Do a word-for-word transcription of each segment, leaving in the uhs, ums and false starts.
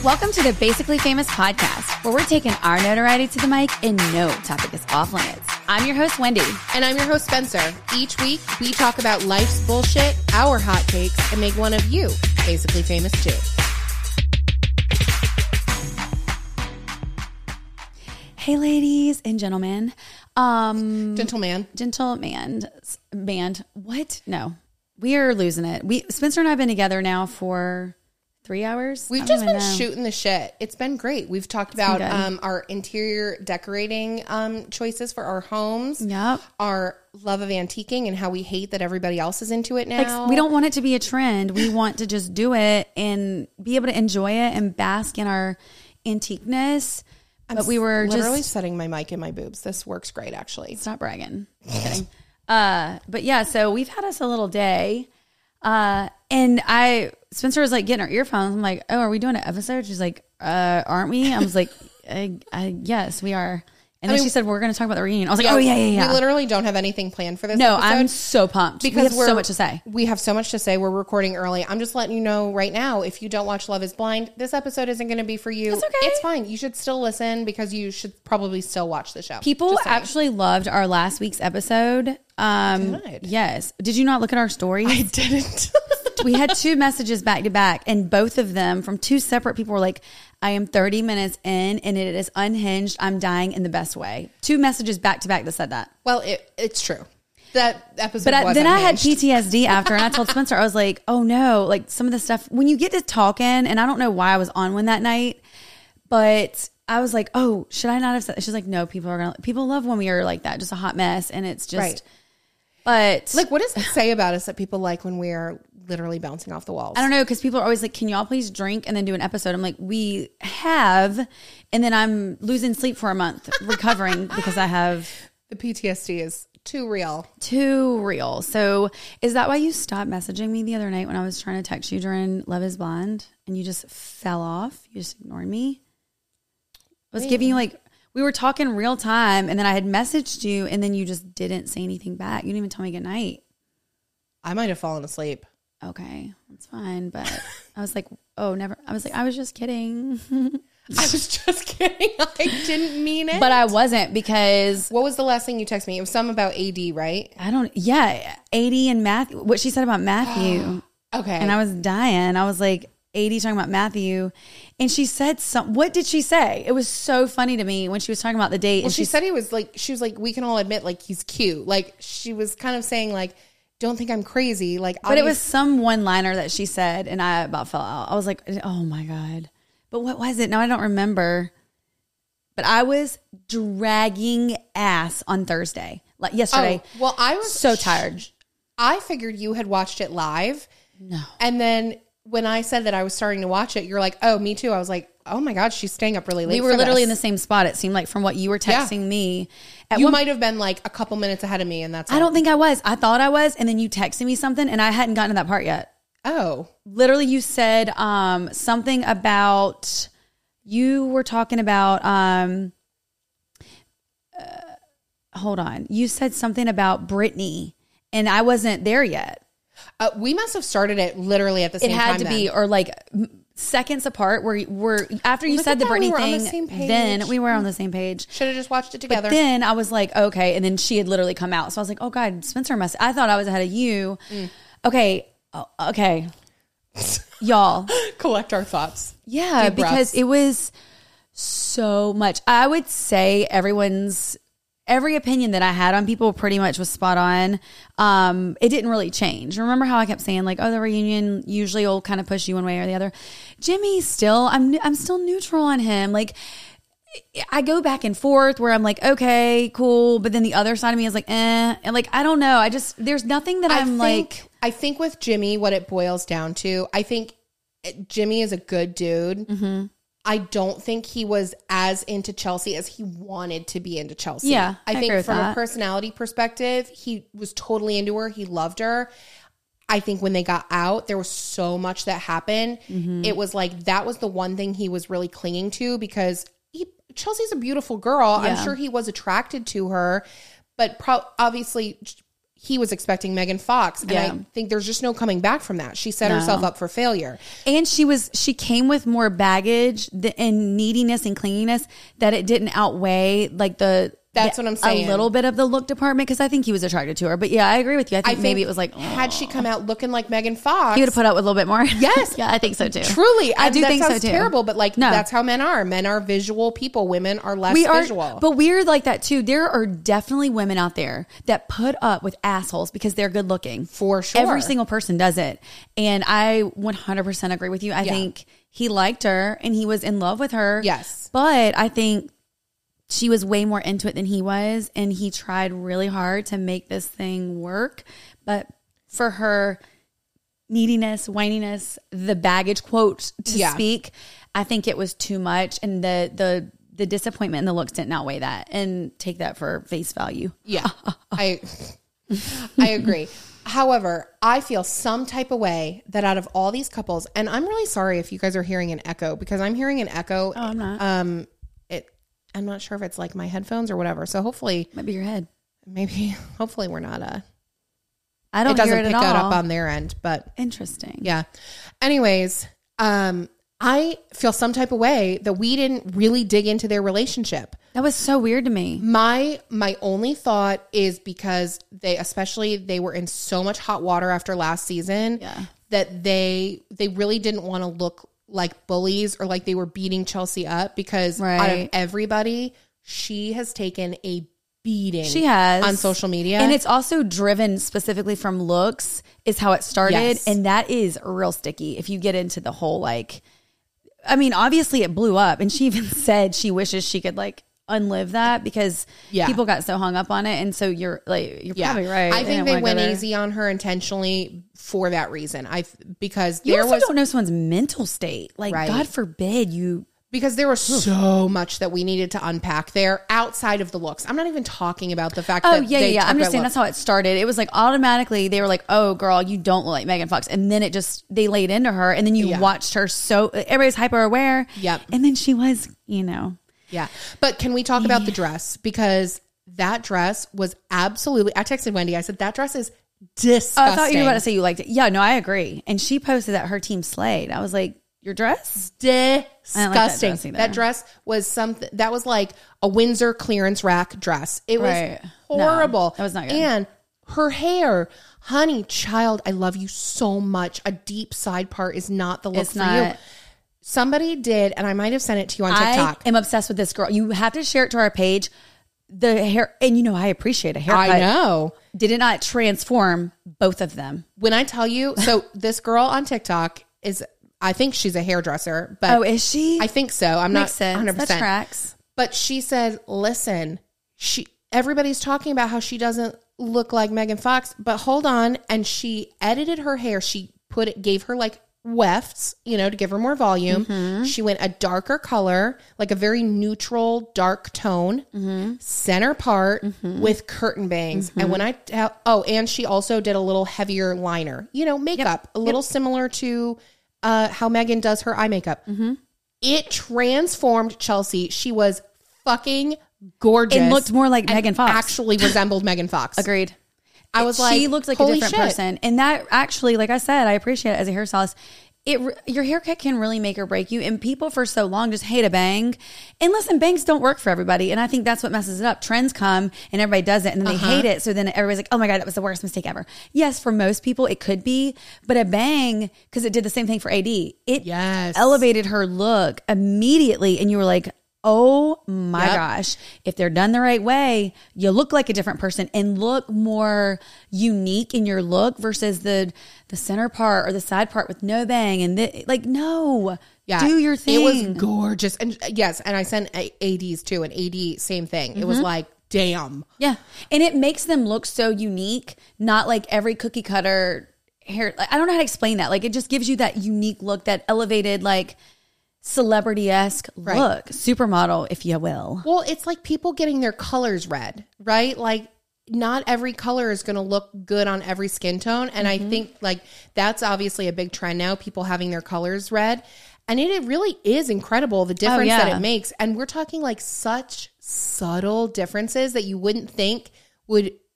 Welcome to the Basically Famous podcast, where we're taking our notoriety to the mic and no topic is off limits. I'm your host, Wendy. And I'm your host, Spencer. Each week, we talk about life's bullshit, our hot takes, and make one of you basically famous too. Hey, ladies and gentlemen. Um, Gentleman. Gentleman. Band. What? No. We are losing it. We Spencer and I have been together now for three hours. We've just been know. shooting the shit. It's been great. We've talked it's about um, our interior decorating um, choices for our homes. Yep. Our love of antiquing and how we hate that everybody else is into it now. Like, we don't want it to be a trend. We want to just do it and be able to enjoy it and bask in our antiqueness. I'm but we were literally just setting my mic in my boobs. This works great, actually. Stop bragging. Just kidding. Uh, but yeah, so we've had us a little day. Uh, and I, Spencer was like getting her earphones. I'm like, oh, are we doing an episode? She's like, uh, aren't we? I was like, I, I, yes, we are. And I then mean, she said, we're going to talk about the reunion. I was like, oh, yeah, yeah, yeah. We literally don't have anything planned for this No, episode. I'm so pumped. Because we have so much to say. We have so much to say. We're recording early. I'm just letting you know right now, if you don't watch Love is Blind, this episode isn't going to be for you. It's okay. It's fine. You should still listen because you should probably still watch the show. People actually loved our last week's episode. Um, Good. Yes. Did you not look at our stories? I didn't. We had two messages back to back, and both of them from two separate people were like, I am thirty minutes in and it is unhinged. I'm dying in the best way. Two messages back to back that said that. Well, it, it's true. That episode But I, was then unhinged. I had P T S D after, and I told Spencer, I was like, oh no, like some of the stuff, when you get to talking, and I don't know why I was on one that night, but I was like, oh, should I not have said that? She's like, no, people are going to, people love when we are like that, just a hot mess. And it's just, Right. But like, what does it say about us that people like when we are literally bouncing off the walls? I don't know, because people are always like, can y'all please drink and then do an episode? I'm like, we have, and then I'm losing sleep for a month recovering because I have the P T S D is too real. Too real. So is that why you stopped messaging me the other night when I was trying to text you during Love is Blind and you just fell off? You just ignored me? I was Wait. giving you like, we were talking real time, and then I had messaged you, and then you just didn't say anything back. You didn't even tell me good night. I might have fallen asleep. Okay, that's fine. But I was like, oh, never. I was like, I was just kidding. I was just kidding. I didn't mean it. But I wasn't, because... What was the last thing you texted me? It was something about A D, right? I don't... Yeah, A D and Matthew. What she said about Matthew. Okay. And I was dying. I was like... A D talking about Matthew, and she said some. What did she say? It was so funny to me when she was talking about the date. Well, and she, she said he was like, she was like, we can all admit, like, he's cute. Like, she was kind of saying, like, don't think I'm crazy. Like, but it was some one liner that she said, and I about fell out. I was like, oh my god. But what was it? No, I don't remember. But I was dragging ass on Thursday, like yesterday. Oh, well, I was so tired. I figured you had watched it live. No, and then. When I said that I was starting to watch it, you're like, oh, me too. I was like, oh my God, she's staying up really late. We were for literally this. in the same spot. It seemed like from what you were texting yeah. me. At you one, might have been like a couple minutes ahead of me. And that's I all. don't think I was. I thought I was. And then you texted me something and I hadn't gotten to that part yet. Oh. Literally you said um, something about, you were talking about, um, uh, hold on. You said something about Britney and I wasn't there yet. Uh, we must have started it literally at the same time. It had time to then. be, or like seconds apart. Where we're after you Look said the that, Britney we were thing, on the same page. then we were on the same page. Should have just watched it together. But then I was like, okay, and then she had literally come out, so I was like, oh God, Spencer must. I thought I was ahead of you. Mm. Okay, oh, okay, y'all, collect our thoughts. Yeah, Deep because breaths. It was so much. I would say everyone's. Every opinion that I had on people pretty much was spot on. Um, it didn't really change. Remember how I kept saying like, oh, the reunion usually will kind of push you one way or the other. Jimmy still, I'm, I'm still neutral on him. Like I go back and forth where I'm like, okay, cool. But then the other side of me is like, eh. And like, I don't know. I just, there's nothing that I I'm think, like. I think with Jimmy, what it boils down to, I think Jimmy is a good dude. Mm-hmm. I don't think he was as into Chelsea as he wanted to be into Chelsea. Yeah, I, I think agree from with a that. personality perspective, he was totally into her. He loved her. I think when they got out, there was so much that happened. Mm-hmm. It was like that was the one thing he was really clinging to because he, Chelsea's a beautiful girl. Yeah. I'm sure he was attracted to her, but pro- obviously he was expecting Megan Fox. And Yeah. I think there's just no coming back from that. She set No. herself up for failure. And she was she came with more baggage th- and neediness and clinginess that it didn't outweigh like the That's the- what I'm saying. a little bit of the look department, because I think he was attracted to her. But yeah, I agree with you. I think, I maybe think it was like had she come out looking like Megan Fox, he would have put up with a little bit more. Yes. Yeah, I think so too. truly, I do that think so sounds too. terrible, but like No. that's how men are. Men are visual people. Women are less We are, visual. but we're like that too. There are definitely women out there that put up with assholes because they're good looking. For sure. Every single person does it. And I one hundred percent agree with you. I Yeah. think he liked her and he was in love with her. Yes. But I think she was way more into it than he was. And he tried really hard to make this thing work. But for her neediness, whininess, the baggage quote to Yeah. speak, I think it was too much. And the, the, the disappointment and the looks didn't outweigh that, and take that for face value. Yeah, I I agree. However, I feel some type of way that out of all these couples, and I'm really sorry if you guys are hearing an echo, because I'm hearing an echo. Oh, I'm not. Um, it. I'm not sure if it's like my headphones or whatever. So hopefully, Might be your head. maybe, hopefully, we're not. Uh, I don't it doesn't hear it pick at that all. up on their end, but Interesting. yeah. Anyways, um, I feel some type of way that we didn't really dig into their relationship. That was so weird to me. My my only thought is because they, especially they were in so much hot water after last season, Yeah. that they they really didn't want to look like bullies or like they were beating Chelsea up, because out of Right. everybody, she has taken a beating. She has. on social media, And it's also driven specifically from looks, is how it started. Yes. And that is real sticky if you get into the whole, like, I mean, obviously it blew up. And she even said she wishes she could like unlive that, because Yeah. people got so hung up on it. And so you're like, you're yeah, probably right. I didn't think they wanna go went there. easy on her intentionally for that reason. I because You there also was don't know someone's mental state. Like, Right. God forbid you. Because there was so much that we needed to unpack there outside of the looks. I'm not even talking about the fact Oh, that yeah, they yeah. took I'm a just saying look. that's how it started. It was like automatically they were like, oh, girl, you don't look like Megan Fox. And then it just, they laid into her. And then you Yeah. watched her so, everybody's hyper aware. Yep. And then she was, you know. Yeah. But can we talk about the dress? Because that dress was absolutely, I texted Wendy, I said, that dress is disgusting. Oh, I thought you were about to say you liked it. Yeah, no, I agree. And she posted that her team slayed. I was like, your dress? disgusting. dress either. That dress was something that was like a Windsor clearance rack dress. It was Right. No, horrible. that was not good. And her hair, honey, child, I love you so much. A deep side part is not the look It's for not. you. Somebody did, and I might have sent it to you on I TikTok. am obsessed with this girl. You have to share it to our page. The hair, and you know, I appreciate a haircut. I know. Did it not transform both of them? When I tell you, so this girl on TikTok is, I think she's a hairdresser, but Oh, is she? I think so. I'm Makes not sense. one hundred That percent. tracks. But she said, listen, she everybody's talking about how she doesn't look like Megan Fox, but hold on. And she edited her hair. She put it, gave her like wefts, you know, to give her more volume. Mm-hmm. She went a darker color, like a very neutral, dark tone, Mm-hmm. center part with curtain bangs. And when I tell, oh, and she also did a little heavier liner, you know, makeup, a little similar to uh, how Megan does her eye makeup. Mm-hmm. It transformed Chelsea. She was fucking gorgeous. It looked more like and Megan Fox. Actually resembled Megan Fox. Agreed. I was like, she looks like a holy different shit. person, and that actually, like I said, I appreciate it as a hairstylist. It your haircut can really make or break you, and people for so long just hate a bang. And listen, bangs don't work for everybody, and I think that's what messes it up. Trends come and everybody does it, and then they Uh-huh. hate it. So then everybody's like, "Oh my god, that was the worst mistake ever." Yes, for most people it could be, but a bang, because it did the same thing for A D. It Yes. elevated her look immediately, and you were like, oh my Yep. gosh, if they're done the right way, you look like a different person and look more unique in your look versus the the center part or the side part with no bang. And the, like, no, Yeah. do your thing. It was gorgeous. And uh, yes, and I sent A- ADs too, and A D, same thing. It Mm-hmm. was like, damn. Yeah. And it makes them look so unique, not like every cookie cutter hair. Like, I don't know how to explain that. Like, it just gives you that unique look, that elevated, like, celebrity-esque Right. look, supermodel, if you will. Well, it's like people getting their colors red, right? Like, not every color is going to look good on every skin tone. And Mm-hmm. I think like that's obviously a big trend now, people having their colors red. And it, it really is incredible the difference yeah. that it makes. And we're talking like such subtle differences that you wouldn't think would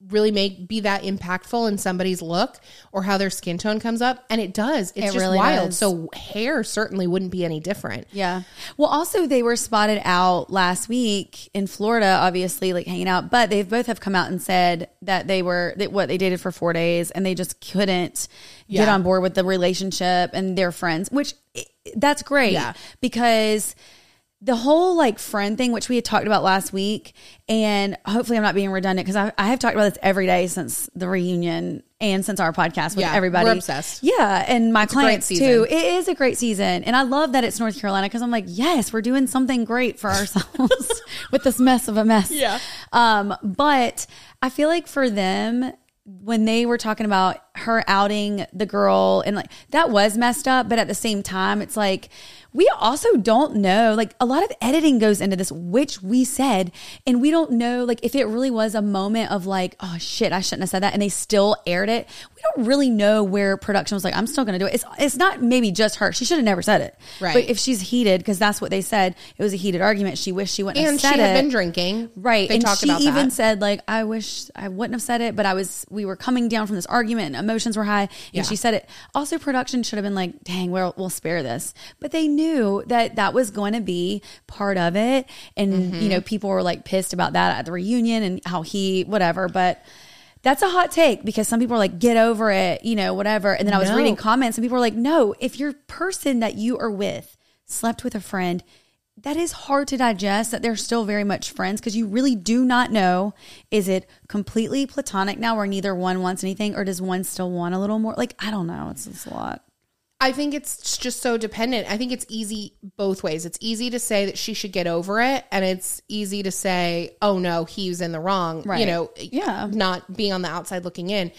really make be that impactful in somebody's look or how their skin tone comes up, and it does. It's It just really wild. does. So hair certainly wouldn't be any different. Yeah. Well, also they were spotted out last week in Florida, obviously, like hanging out, but they both have come out and said that they were, that what they dated for four days and they just couldn't get Yeah. on board with the relationship and their friends, which i- that's great Yeah. because the whole like friend thing, which we had talked about last week, and hopefully I'm not being redundant because I, I have talked about this every day since the reunion and since our podcast with Yeah, everybody. we're obsessed. Yeah. And my It's a great clients season. too. It is a great season. And I love that it's North Carolina because I'm like, yes, we're doing something great for ourselves with this mess of a mess. Yeah. Um, but I feel like for them, when they were talking about her outing the girl and like that was messed up, but at the same time, it's like, we also don't know, like a lot of editing goes into this, which we said, and we don't know like if it really was a moment of like, oh shit, I shouldn't have said that. And they still aired it. We don't really know where production was like, I'm still going to do it. It's, it's not maybe just her. She should have never said it. Right. But if she's heated, because that's what they said, it was a heated argument. She wished she wouldn't And have said she it. had been drinking. Right. They and talked she about even that. said like, I wish I wouldn't have said it, but I was, we were coming down from this argument and emotions were high and Yeah. she said it. Also production should have been like, dang, we'll, we'll spare this. But they knew that that was going to be part of it. And, Mm-hmm. you know, people were like pissed about that at the reunion and how he, whatever, but that's a hot take because some people are like, get over it, you know, whatever. And then I was No. reading comments and people were like, no, if your person that you are with slept with a friend, that is hard to digest that they're still very much friends because you really do not know, is it completely platonic now where neither one wants anything or does one still want a little more? Like, I don't know. It's, it's a lot. I think it's just so dependent. I think it's easy both ways. It's easy to say that she should get over it, and it's easy to say, oh no, he was in the wrong. Right. You know, Yeah. not being on the outside looking in.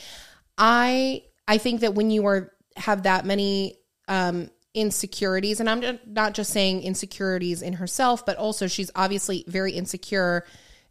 I I think that when you are have that many um, insecurities, and I'm just, not just saying insecurities in herself, but also she's obviously very insecure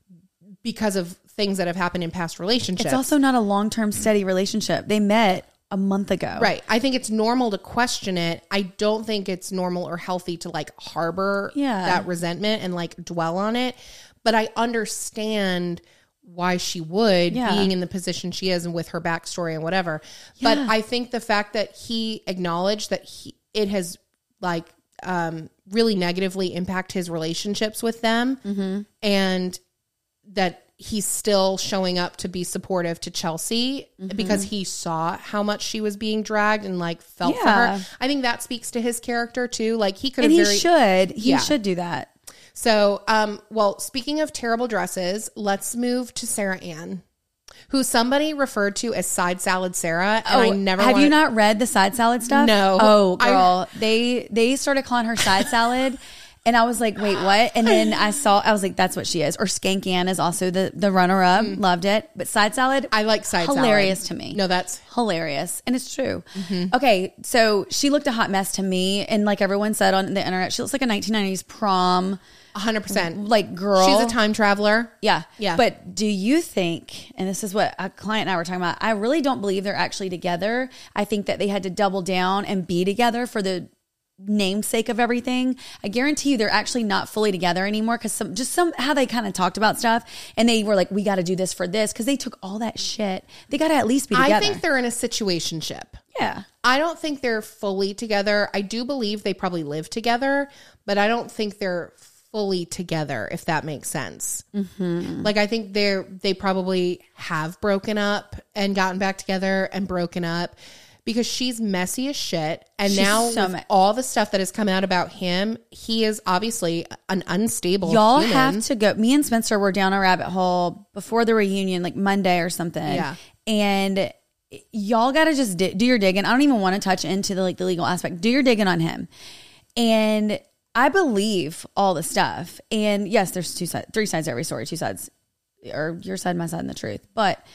because of things that have happened in past relationships. It's also not a long-term steady relationship. They met a month ago. Right. I think it's normal to question it. I don't think it's normal or healthy to like harbor Yeah. that resentment and like dwell on it. But I understand why she would, Yeah. being in the position she is and with her backstory and whatever. But Yeah. I think the fact that he acknowledged that he it has like um, really negatively impact his relationships with them, Mm-hmm. and that he's still showing up to be supportive to Chelsea Mm-hmm. because he saw how much she was being dragged and like felt for Yeah. her. I think that speaks to his character too. Like he could And have he very should. He Yeah. should do that. So, um, well, speaking of terrible dresses, let's move to Sarah Ann, who somebody referred to as Side Salad Sarah, and I never have wanted- you not read the side salad stuff? No. Oh, I- girl, they they started calling her side salad, and I was like, wait, what? And then I saw, I was like, that's what she is. Or Skank Ann is also the the runner up. Loved it, but side salad, Mm. I like Side hilarious Salad. to me. No, that's hilarious, and it's true. Mm-hmm. Okay, so she looked a hot mess to me, and like everyone said on the internet, she looks like a nineteen nineties prom one hundred percent. like girl. She's a time traveler. Yeah. Yeah. But do you think, and this is what a client and I were talking about, I really don't believe they're actually together. I think that they had to double down and be together for the namesake of everything. I guarantee you they're actually not fully together anymore because some just some how they kind of talked about stuff and they were like, we got to do this for this because they took all that shit. They got to at least be together. I think they're in a situationship. yeah. I don't think they're fully together. I do believe they probably live together, but I don't think they're fully together, if that makes sense. Mm-hmm. Like, I think they're, they probably have broken up and gotten back together and broken up because she's messy as shit. And She's now so with me- all the stuff that has come out about him, he is obviously an unstable Y'all human. have to go. Me and Spencer were down a rabbit hole before the reunion, like Monday or something. Yeah. And y'all got to just di- do your digging. I don't even want to touch into the like the legal aspect. Do your digging on him. And I believe all the stuff. And yes, there's two sides, three sides to every story, two sides, or your side, my side, and the truth. But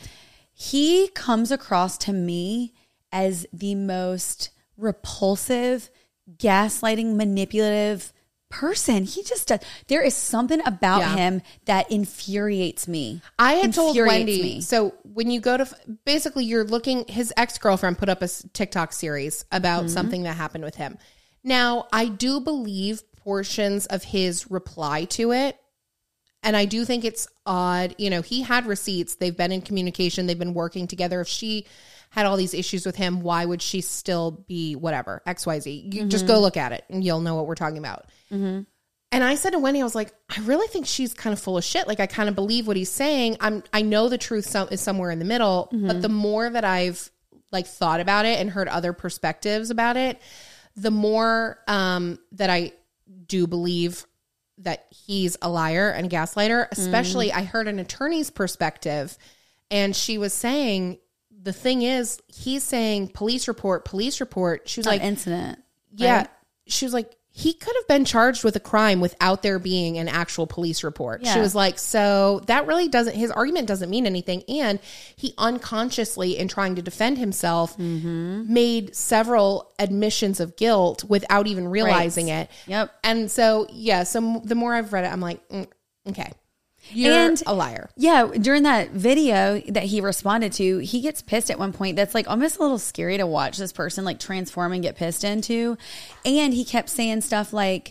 he comes across to me as the most repulsive, gaslighting, manipulative person. He just does. There is something about Yeah. him that infuriates me. I had told Infuriates Wendy. me. So when you go to, basically you're looking, his ex-girlfriend put up a s- TikTok series about Mm-hmm. something that happened with him. Now, I do believe portions of his reply to it And I do think it's odd. You know, he had receipts. They've been in communication. They've been working together. If she had all these issues with him, why would she still be whatever, X Y Z? You mm-hmm. just go look at it and you'll know what we're talking about. Mm-hmm. And I said to Wendy, I was like, I really think she's kind of full of shit. Like, I kind of believe what he's saying. I'm, I know the truth some, is somewhere in the middle, mm-hmm. but the more that I've like thought about it and heard other perspectives about it, the more um, that I do believe that he's a liar and a gaslighter. Especially, mm. I heard an attorney's perspective, and she was saying, the thing is, he's saying police report, police report. She was Not like, incident. Yeah. Right? She was like, he could have been charged with a crime without there being an actual police report. Yeah. She was like, so that really doesn't, his argument doesn't mean anything. And he unconsciously, in trying to defend himself, mm-hmm. made several admissions of guilt without even realizing right. it. Yep. And so, yeah, so the more I've read it, I'm like, mm, okay. You're and, a liar. Yeah. During that video that he responded to, he gets pissed at one point. That's like almost a little scary to watch this person like transform and get pissed into. And he kept saying stuff like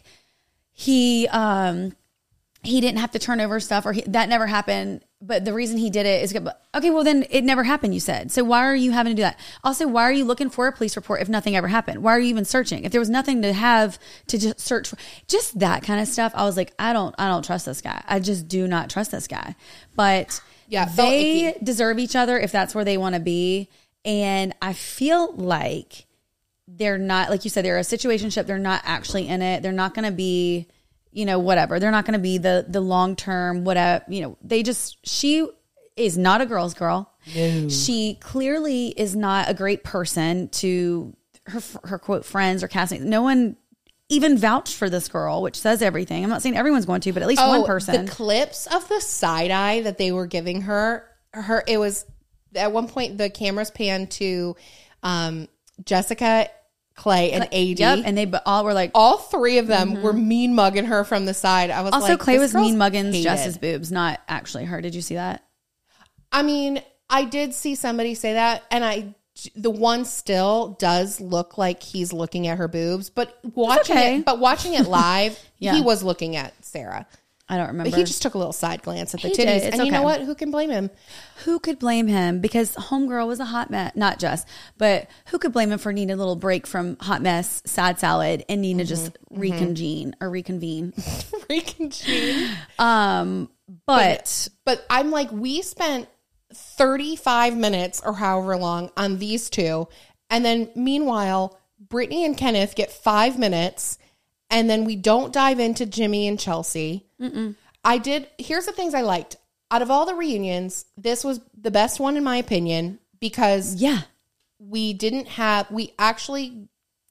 he, um, he didn't have to turn over stuff or he, that never happened. But the reason he did it is good. Okay, well then it never happened, you said. So why are you having to do that? Also, why are you looking for a police report if nothing ever happened? Why are you even searching? If there was nothing to have to just search for, just that kind of stuff. I was like, I don't, I don't trust this guy. I just do not trust this guy. But yeah, they deserve each other if that's where they want to be. And I feel like they're not, like you said, they're a situationship. They're not actually in it. They're not going to be, you know, whatever. They're not going to be the the long term, whatever, you know, they just, she is not a girl's girl. No. She clearly is not a great person to her, her quote, friends or casting. No one even vouched for this girl, which says everything. I'm not saying everyone's going to, but at least oh, one person. The clips of the side eye that they were giving her, her, it was at one point the cameras panned to um, Jessica, Clay, and A D. Yep, and they all were like, all three of them mm-hmm. were mean mugging her from the side. I was also, like, also Clay was mean mugging Jess's boobs, not actually her. Did you see that? I mean, I did see somebody say that, and I the one still does look like he's looking at her boobs, but watching okay. it, but watching it live, yeah. he was looking at Sarah. I don't remember. But he just took a little side glance at the he titties. And okay. you know what? Who can blame him? Who could blame him? Because Homegirl was a hot mess. Not just, but who could blame him for needing a little break from hot mess, sad salad, and needing mm-hmm. to just reconvene mm-hmm. or reconvene. reconvene. Um, but, but... But I'm like, we spent thirty-five minutes or however long on these two. And then meanwhile, Brittany and Kenneth get five minutes. And then we don't dive into Jimmy and Chelsea. Mm-mm. I did. Here's the things I liked. Out of all the reunions, this was the best one in my opinion because yeah, we didn't have, we actually,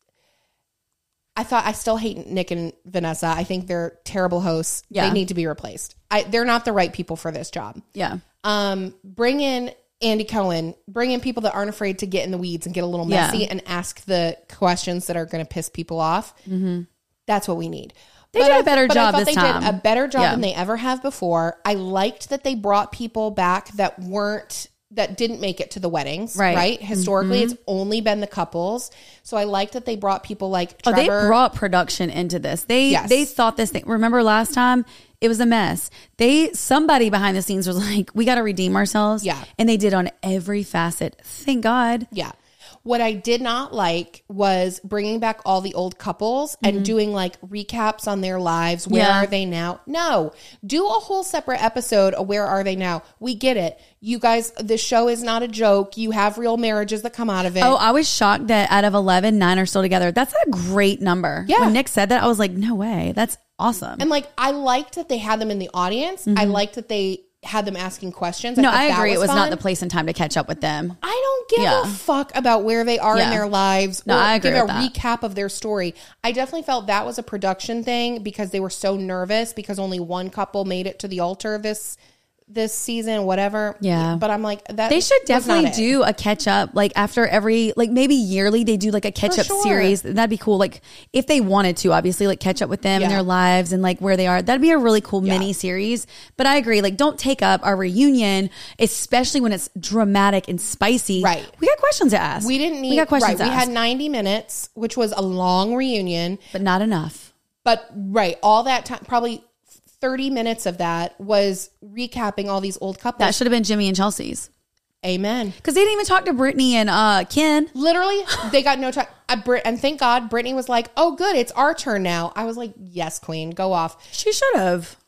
I thought, I still hate Nick and Vanessa. I think they're terrible hosts. Yeah. They need to be replaced. I, they're not the right people for this job. Yeah. Um, bring in Andy Cohen, bring in people that aren't afraid to get in the weeds and get a little messy yeah. and ask the questions that are going to piss people off. Mm-hmm. That's what we need. They but did I, a better but job I thought this they time. did a better job yeah. than they ever have before. I liked that they brought people back that weren't, that didn't make it to the weddings, right? right? Historically, mm-hmm. it's only been the couples. So I liked that they brought people like Trevor. Oh, they brought production into this. They yes. they thought this thing. Remember last time? It was a mess. They, somebody behind the scenes was like, we got to redeem ourselves. Yeah. And they did on every facet. Thank God. Yeah. What I did not like was bringing back all the old couples mm-hmm. and doing like recaps on their lives. Where yeah. are they now? No. Do a whole separate episode of Where Are They Now? We get it. You guys, the show is not a joke. You have real marriages that come out of it. Oh, I was shocked that out of eleven, nine are still together. That's a great number. Yeah. When Nick said that, I was like, no way. That's awesome. And like, I liked that they had them in the audience. Mm-hmm. I liked that they had them asking questions. No, I, I agree. Was it was fun. not the place and time to catch up with them. I don't give yeah. a fuck about where they are yeah. in their lives. No, or I agree give with a that. recap of their story. I definitely felt that was a production thing because they were so nervous because only one couple made it to the altar this this season, whatever. Yeah. But I'm like, that they should definitely do a catch up, like after every, like maybe yearly they do like a catch up sure. series. That'd be cool. Like if they wanted to, obviously, like catch up with them yeah. in their lives and like where they are. That'd be a really cool yeah. mini series. But I agree. Like don't take up our reunion, especially when it's dramatic and spicy. Right. We got questions to ask. We didn't need, we got questions right. to we ask. had ninety minutes, which was a long reunion. But not enough. But right. All that time, probably thirty minutes of that was recapping all these old couples. That should have been Jimmy and Chelsea's. Amen. Because they didn't even talk to Brittany and uh, Ken. Literally, they got no time. And thank God, Brittany was like, oh, good, it's our turn now. I was like, yes, queen, go off. She should have.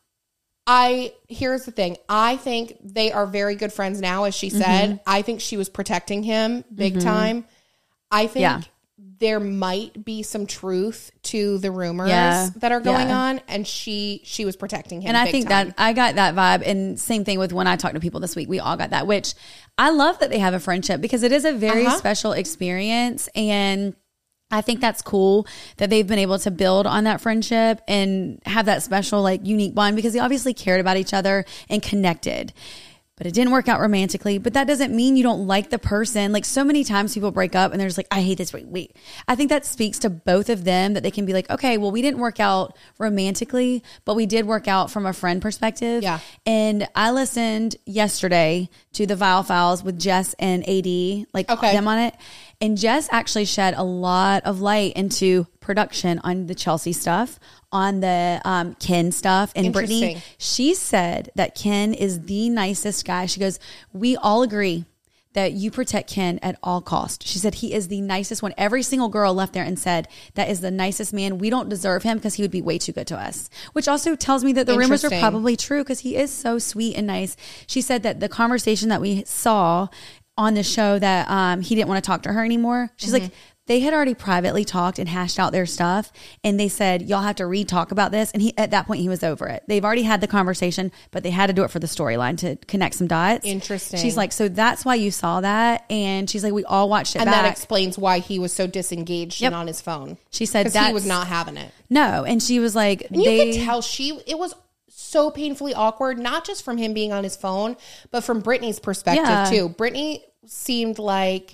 I, here's the thing. I think they are very good friends now, as she said. Mm-hmm. I think she was protecting him big mm-hmm. time. I think yeah. there might be some truth to the rumors yeah. that are going yeah. on, and she she was protecting him. And I big think time. that I got that vibe, and same thing with when I talked to people this week. We all got that, which I love that they have a friendship because it is a very uh-huh. special experience, and I think that's cool that they've been able to build on that friendship and have that special, like, unique bond because they obviously cared about each other and connected. But it didn't work out romantically. But that doesn't mean you don't like the person. Like, so many times people break up and they're just like, I hate this. Wait, wait. I think that speaks to both of them that they can be like, okay, well, we didn't work out romantically, but we did work out from a friend perspective. Yeah. And I listened yesterday to the Viall Files with Jess and A D, like okay. them on it. And Jess actually shed a lot of light into production on the Chelsea stuff, on the um, Ken stuff. And Brittany, she said that Ken is the nicest guy. She goes, we all agree that you protect Ken at all costs. She said he is the nicest one. Every single girl left there and said, that is the nicest man. We don't deserve him because he would be way too good to us. Which also tells me that the rumors are probably true because he is so sweet and nice. She said that the conversation that we saw on the show that um, he didn't want to talk to her anymore. She's mm-hmm. like, they had already privately talked and hashed out their stuff. And they said, y'all have to re-talk about this. And he, at that point, he was over it. They've already had the conversation, but they had to do it for the storyline to connect some dots. Interesting. She's like, so that's why you saw that. And she's like, we all watched it and back. that explains why he was so disengaged yep. and on his phone. She said that he was not having it. No. And she was like, and they, you could tell she, it was so painfully awkward, not just from him being on his phone, but from Brittany's perspective yeah. too. Brittany seemed like,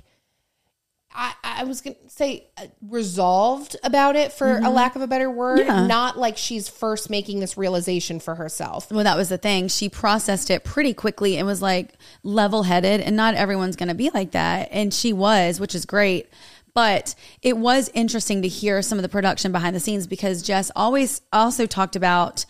I, I was going to say uh, resolved about it for mm-hmm. a lack of a better word. Yeah. Not like she's first making this realization for herself. Well, that was the thing. She processed it pretty quickly and was like level headed, and not everyone's going to be like that. And she was, which is great. But it was interesting to hear some of the production behind the scenes because Jess always also talked about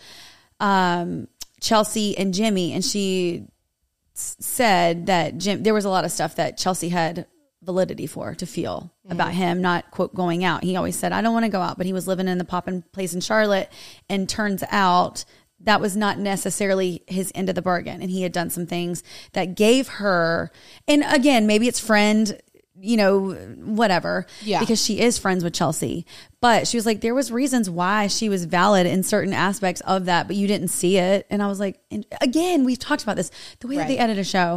um, Chelsea and Jimmy. And she s- said that Jim, there was a lot of stuff that Chelsea had validity for to feel mm-hmm. about him not, quote, going out. He always said, I don't want to go out, but he was living in the poppin' place in Charlotte, and turns out that was not necessarily his end of the bargain, and he had done some things that gave her, and again, maybe it's friend, you know, whatever, yeah, because she is friends with Chelsea, but she was like, there was reasons why she was valid in certain aspects of that, but you didn't see it. And I was like, and again, we've talked about this, the way right. that they edit a show.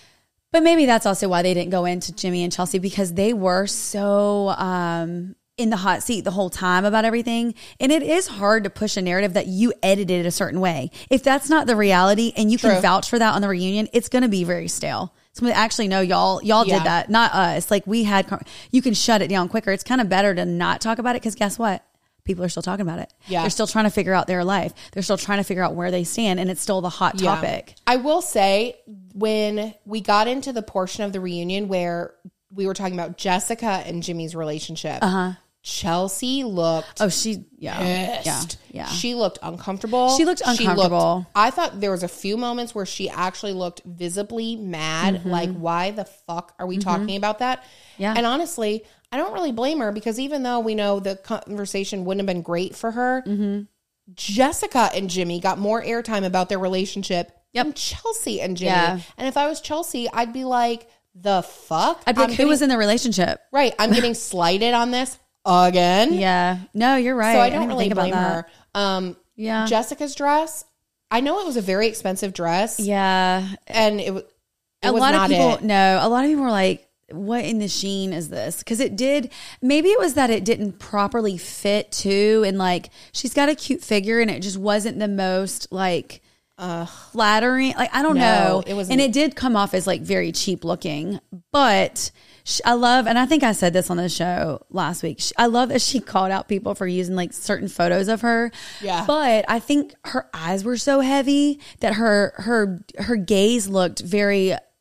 But maybe that's also why they didn't go into Jimmy and Chelsea, because they were so um, in the hot seat the whole time about everything. And it is hard to push a narrative that you edited a certain way. If that's not the reality and you True. can vouch for that on the reunion, it's going to be very stale. So actually, no, y'all, y'all yeah. did that, not us. Like we had, you can shut it down quicker. It's kind of better to not talk about it because guess what? People are still talking about it. Yeah. They're still trying to figure out their life. They're still trying to figure out where they stand, and it's still the hot yeah. topic. I will say, when we got into the portion of the reunion where we were talking about Jessica and Jimmy's relationship, uh-huh. Chelsea looked oh she yeah pissed. yeah yeah she looked uncomfortable. She looked uncomfortable. She looked, I thought there was a few moments where she actually looked visibly mad. Mm-hmm. Like, why the fuck are we mm-hmm. talking about that? Yeah. And honestly, I don't really blame her, because even though we know the conversation wouldn't have been great for her, mm-hmm. Jessica and Jimmy got more airtime about their relationship yep. than Chelsea and Jimmy. Yeah. And if I was Chelsea, I'd be like, the fuck? I'd be like, I'm who getting, was in the relationship? Right. I'm getting slighted on this again. Yeah. No, you're right. So I don't I really blame her. her. Um, yeah. Jessica's dress, I know it was a very expensive dress. Yeah. And it, it a was lot not of people, it. no, a lot of people were like, what in the sheen is this? Because it did, maybe it was that it didn't properly fit too. And like, she's got a cute figure and it just wasn't the most like uh, flattering. Like, I don't no, know. It was, and it did come off as like very cheap looking, but she, I love, and I think I said this on the show last week. She, I love that she called out people for using like certain photos of her. Yeah. But I think her eyes were so heavy that her, her, her gaze looked very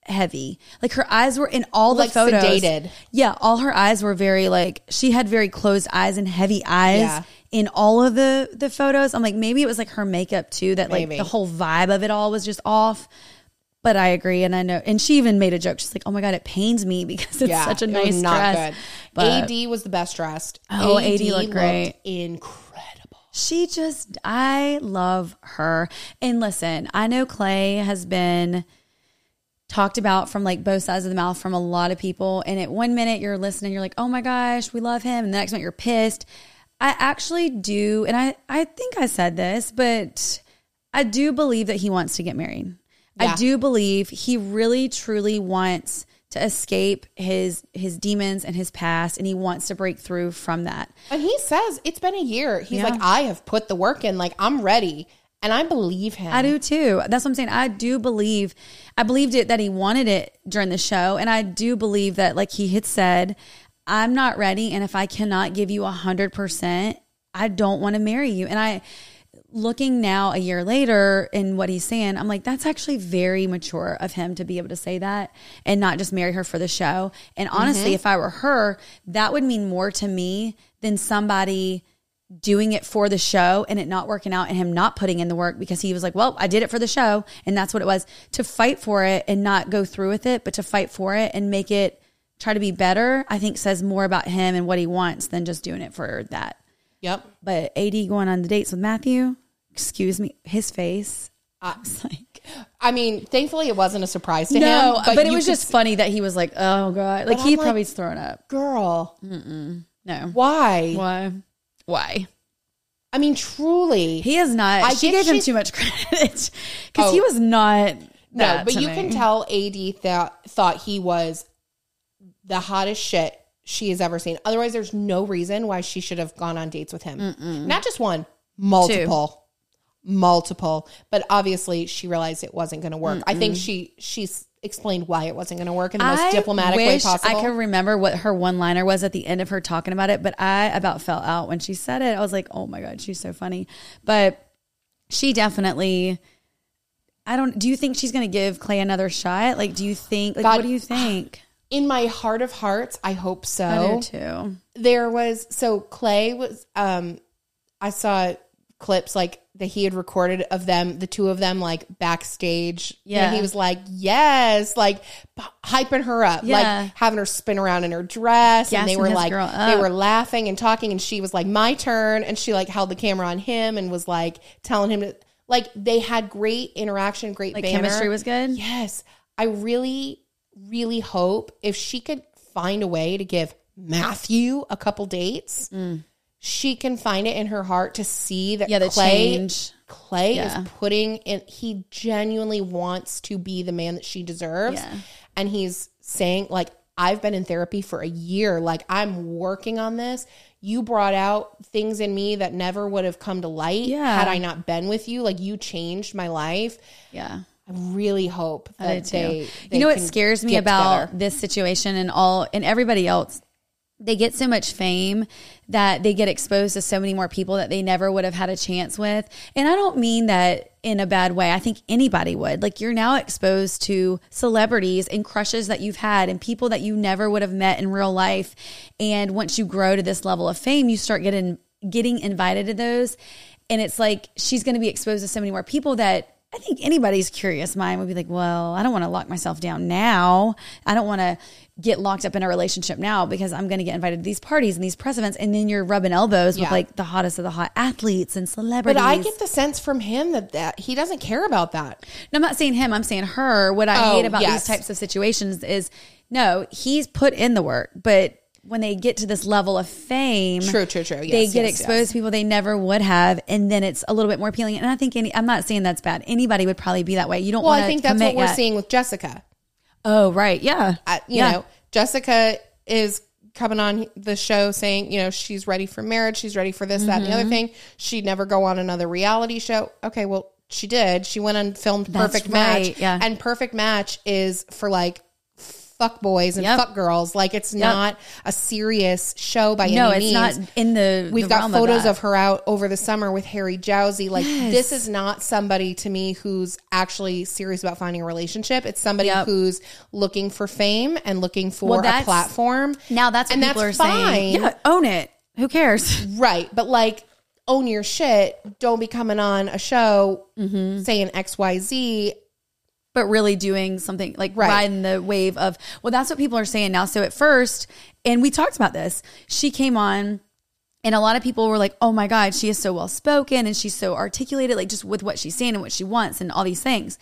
heavy. Like her eyes were in all the like photos. Sedated. Yeah, all her eyes were very like she had very closed eyes and heavy eyes Yeah. in all of the the photos. I'm like maybe it was like her makeup too that like Maybe. the whole vibe of it all was just off. But I agree, and I know, and she even made a joke. She's like, "Oh my god, it pains me because it's Yeah, such a it was nice not dress." good. But A D was the best dressed. Oh, A D looked great. looked incredible. she just, I love her. And listen, I know Clay has been talked about from like both sides of the mouth from a lot of people. And at one minute you're listening, you're like, "Oh my gosh, we love him," and the next minute you're pissed. I actually do, and I, I think I said this, but I do believe that he wants to get married. Yeah. I do believe he really truly wants to escape his his demons and his past, and he wants to break through from that. And he says it's been a year. He's Yeah. like, I have put the work in. Like, I'm ready. And I believe him. I do too. That's what I'm saying. I do believe, I believed it that he wanted it during the show. And I do believe that, like he had said, I'm not ready. And if I cannot give you a hundred percent, I don't want to marry you. And I, looking now a year later in what he's saying, I'm like, that's actually very mature of him to be able to say that and not just marry her for the show. And honestly, Mm-hmm. if I were her, that would mean more to me than somebody doing it for the show and it not working out and him not putting in the work because he was like, well, I did it for the show. And that's what it was. To fight for it and not go through with it, but to fight for it and make it try to be better, I think says more about him and what he wants than just doing it for that. Yep. But A D going on the dates with Matthew, excuse me, his face. I, I was like, I mean, thankfully it wasn't a surprise to no, him. but, it you was could just s- funny that he was like, oh God. Like But he I'm like, probably was throwing up. girl. No. Why? Why? Why? I mean, truly. He is not. I she get gave him she's- too much credit because Oh. he was not. no, that but to you me. can tell A D thought thought he was the hottest shit she has ever seen. Otherwise, there's no reason why she should have gone on dates with him. Mm-mm. Not just one, multiple. Multiple. But obviously she realized it wasn't going to work. Mm-mm. I think she she's explained why it wasn't going to work in the most I diplomatic way wish possible. I could remember what her one liner was at the end of her talking about it, but I about fell out when she said it. I was like, oh my God, she's so funny. But she definitely, I don't, do you think she's going to give Clay another shot? Like, do you think, like, God, what do you think? In my heart of hearts, I hope so. I do too. There was, so Clay was, um, I saw clips like that he had recorded of them, the two of them like backstage. Yeah. And he was like, yes, like b- hyping her up, Yeah. like having her spin around in her dress. And they Gassing were his like, girl they up. were laughing and talking. And she was like, my turn. And she like held the camera on him and was like telling him to, like, they had great interaction, great Like banter. chemistry was good? Yes. I really, really hope if she could find a way to give Matthew a couple dates, Mm. she can find it in her heart to see that Yeah, the Clay, change. Clay Yeah. is putting in, he genuinely wants to be the man that she deserves. Yeah. And he's saying, like, I've been in therapy for a year. Like, I'm working on this. You brought out things in me that never would have come to light Yeah. had I not been with you. Like, you changed my life. Yeah. I really hope I that do they, too. they You know what can scares me get about together. this situation and all and everybody else? They get so much fame that they get exposed to so many more people that they never would have had a chance with. And I don't mean that in a bad way. I think anybody would. Like, you're now exposed to celebrities and crushes that you've had and people that you never would have met in real life. And once you grow to this level of fame, you start getting getting invited to those. And it's like she's going to be exposed to so many more people that I think anybody's curious mind would be like, well, I don't want to lock myself down now. I don't want to get locked up in a relationship now because I'm going to get invited to these parties and these press events. And then you're rubbing elbows Yeah. with like the hottest of the hot athletes and celebrities. But I get the sense from him that, that he doesn't care about that. No, I'm not saying him. I'm saying her. What I Oh, hate about yes. these types of situations is no, he's put in the work, but when they get to this level of fame, True, true, true. Yes, they get yes, exposed yes. to people they never would have, and then it's a little bit more appealing. And I think any, I'm not saying that's bad. Anybody would probably be that way. You don't Well, want I to think that's commit what we're yet. seeing with Jessica. Oh, right. Yeah. I, you yeah. know, Jessica is coming on the show saying, you know, she's ready for marriage. She's ready for this, that, and the Mm-hmm. other thing. She'd never go on another reality show. Okay, well, she did. She went and filmed That's Perfect right, Match. yeah. And Perfect Match is for like fuck boys and Yep. fuck girls. Like it's Yep. not a serious show by No, any it's means. not in the. We've the got realm photos of, of, her out over the summer with Harry Jowsey. Like Yes. this is not somebody to me who's actually serious about finding a relationship. It's somebody Yep. who's looking for fame and looking for Well, a that's- platform. Now that's what and people that's are fine. saying. Yeah, own it. Who cares? Right. But like, own your shit. Don't be coming on a show Mm-hmm. saying X Y Z. But really doing something like Right. riding the wave of, well, that's what people are saying now. So at first, and we talked about this, she came on and a lot of people were like, oh my God, she is so well spoken and she's so articulated, like just with what she's saying and what she wants and all these things.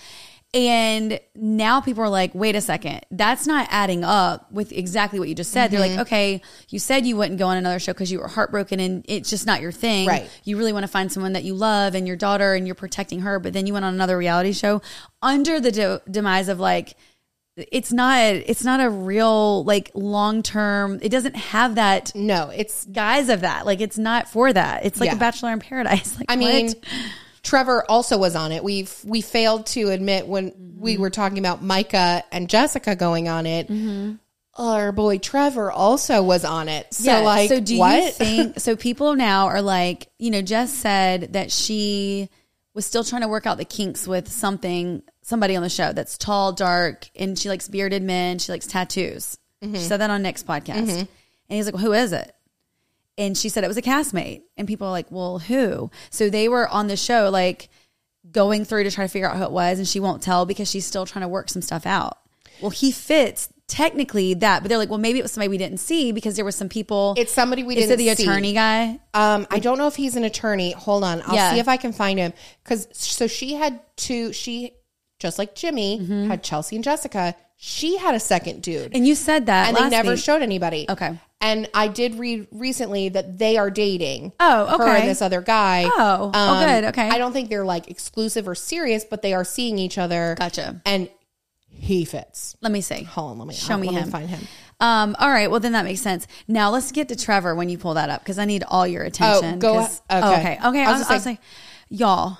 And now people are like, wait a second, that's not adding up with exactly what you just said. Mm-hmm. They're like, okay, you said you wouldn't go on another show because you were heartbroken and it's just not your thing. Right. You really want to find someone that you love and your daughter and you're protecting her. But then you went on another reality show under the de- demise of like, it's not, it's not a real like long-term, it doesn't have that No, it's, guise of that. Like it's not for that. It's like Yeah. a Bachelor in Paradise. Like, I mean, what? Trevor also was on it. We've, we failed to admit when Mm-hmm. we were talking about Micah and Jessica going on it. Mm-hmm. Our boy Trevor also was on it. So Yeah, like, so do what? you think, so people now are like, you know, Jess said that she was still trying to work out the kinks with something, somebody on the show that's tall, dark, and she likes bearded men. She likes tattoos. Mm-hmm. She said that on Nick's podcast. And he's like, well, who is it? And she said it was a castmate. And people are like, well, who? So they were on the show, like going through to try to figure out who it was. And she won't tell because she's still trying to work some stuff out. Well, he fits technically that, but they're like, well, maybe it was somebody we didn't see because there was some people. It's somebody we Is didn't it the see. attorney guy? Um, I don't know if he's an attorney. Hold on. I'll Yeah. see if I can find him. Cause so she had two, she, just like Jimmy Mm-hmm. had Chelsea and Jessica. She had a second dude. And you said that and they last never week. showed anybody. Okay. And I did read recently that they are dating. Oh, Her okay. and this other guy. Um, Oh, oh, good, okay. I don't think they're like exclusive or serious, but they are seeing each other. Gotcha. And he fits. Let me see. Hold on, let me Show me let him. me find him. Um, all right. Well, then that makes sense. Now let's get to Trevor when you pull that up because I need all your attention. go 'cause- a- oh, okay. okay. Okay. I I was was, gonna I was say- like, y'all.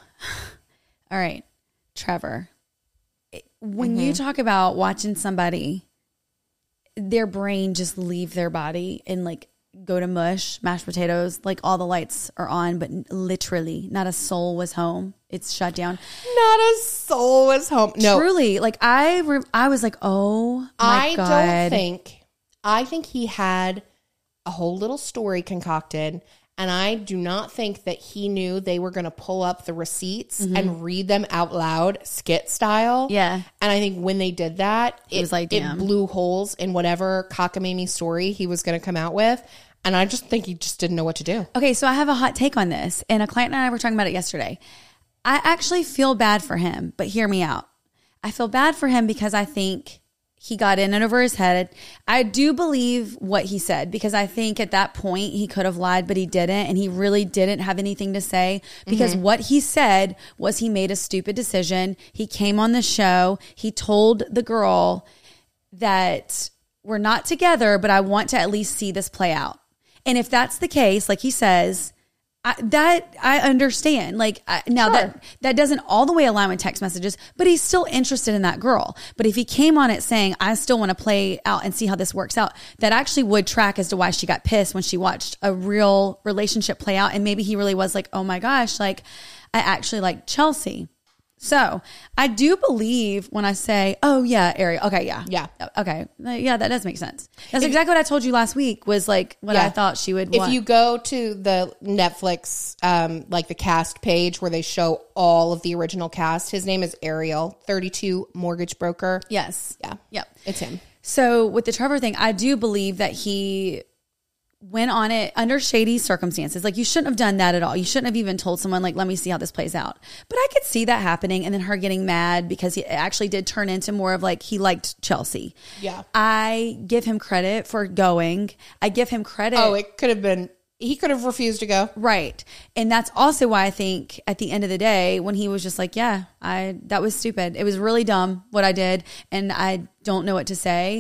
All right. Trevor. When Mm-hmm. you talk about watching somebody, their brain just leave their body and like go to mush, mashed potatoes, like all the lights are on, but literally not a soul was home. It's shut down. Not a soul was home. No, Truly, like I, re- I was like, oh my I God. don't think. I think he had a whole little story concocted, and I do not think that he knew they were going to pull up the receipts and read them out loud, skit style. Mm-hmm. Yeah. And I think when they did that, it, was like, it damn. blew holes in whatever cockamamie story he was going to come out with. And I just think he just didn't know what to do. Okay, so I have a hot take on this, and a client and I were talking about it yesterday. I actually feel bad for him, but hear me out. I feel bad for him because I think he got in and over his head. I do believe what he said because I think at that point he could have lied, but he didn't, and he really didn't have anything to say because Mm-hmm. what he said was he made a stupid decision. He came on the show. He told the girl that we're not together, but I want to at least see this play out. And if that's the case, like he says, I, that I understand. Like I, now Sure. that that doesn't all the way align with text messages, but he's still interested in that girl. But if he came on it saying, I still want to play out and see how this works out, that actually would track as to why she got pissed when she watched a real relationship play out. And maybe he really was like, oh my gosh, like I actually like Chelsea. So I do believe when I say, oh yeah, Ariel. Okay. Yeah. Yeah. Okay. Yeah. That does make sense. That's exactly what I told you last week was like what Yeah. I thought she would If want. you go to the Netflix, um, like the cast page where they show all of the original cast, his name is Ariel, thirty-two mortgage broker. Yes. Yeah. Yep. It's him. So with the Trevor thing, I do believe that he went on it under shady circumstances. Like you shouldn't have done that at all. You shouldn't have even told someone like, let me see how this plays out. But I could see that happening and then her getting mad because he actually did turn into more of like he liked Chelsea. Yeah. I give him credit for going. I give him credit. Oh, it could have been, he could have refused to go. Right. And that's also why I think at the end of the day, when he was just like, yeah, I, that was stupid. It was really dumb what I did. And I don't know what to say.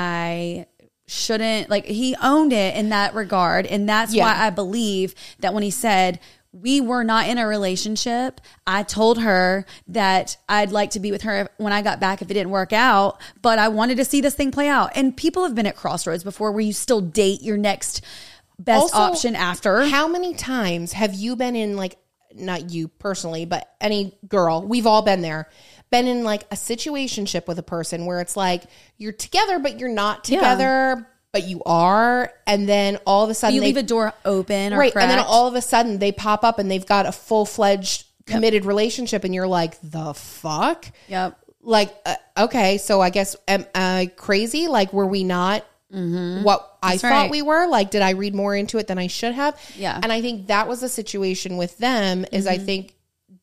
I shouldn't, like, he owned it in that regard. And that's Yeah. why I believe that when he said, we were not in a relationship. I told her that I'd like to be with her when I got back if it didn't work out, but I wanted to see this thing play out. And people have been at crossroads before where you still date your next best Also, option after. How many times have you been in, like, not you personally, but any girl, we've all been there, been in like a situationship with a person where it's like you're together, but you're not together, yeah. but you are. And then all of a sudden you they leave a door open or right. cracked. And then all of a sudden they pop up and they've got a full fledged committed yep. relationship. And you're like, the fuck? Yep. Like, uh, okay. So I guess, am I crazy? Like, were we not mm-hmm. what I That's thought right. we were? Like, did I read more into it than I should have? Yeah. And I think that was the situation with them is mm-hmm. I think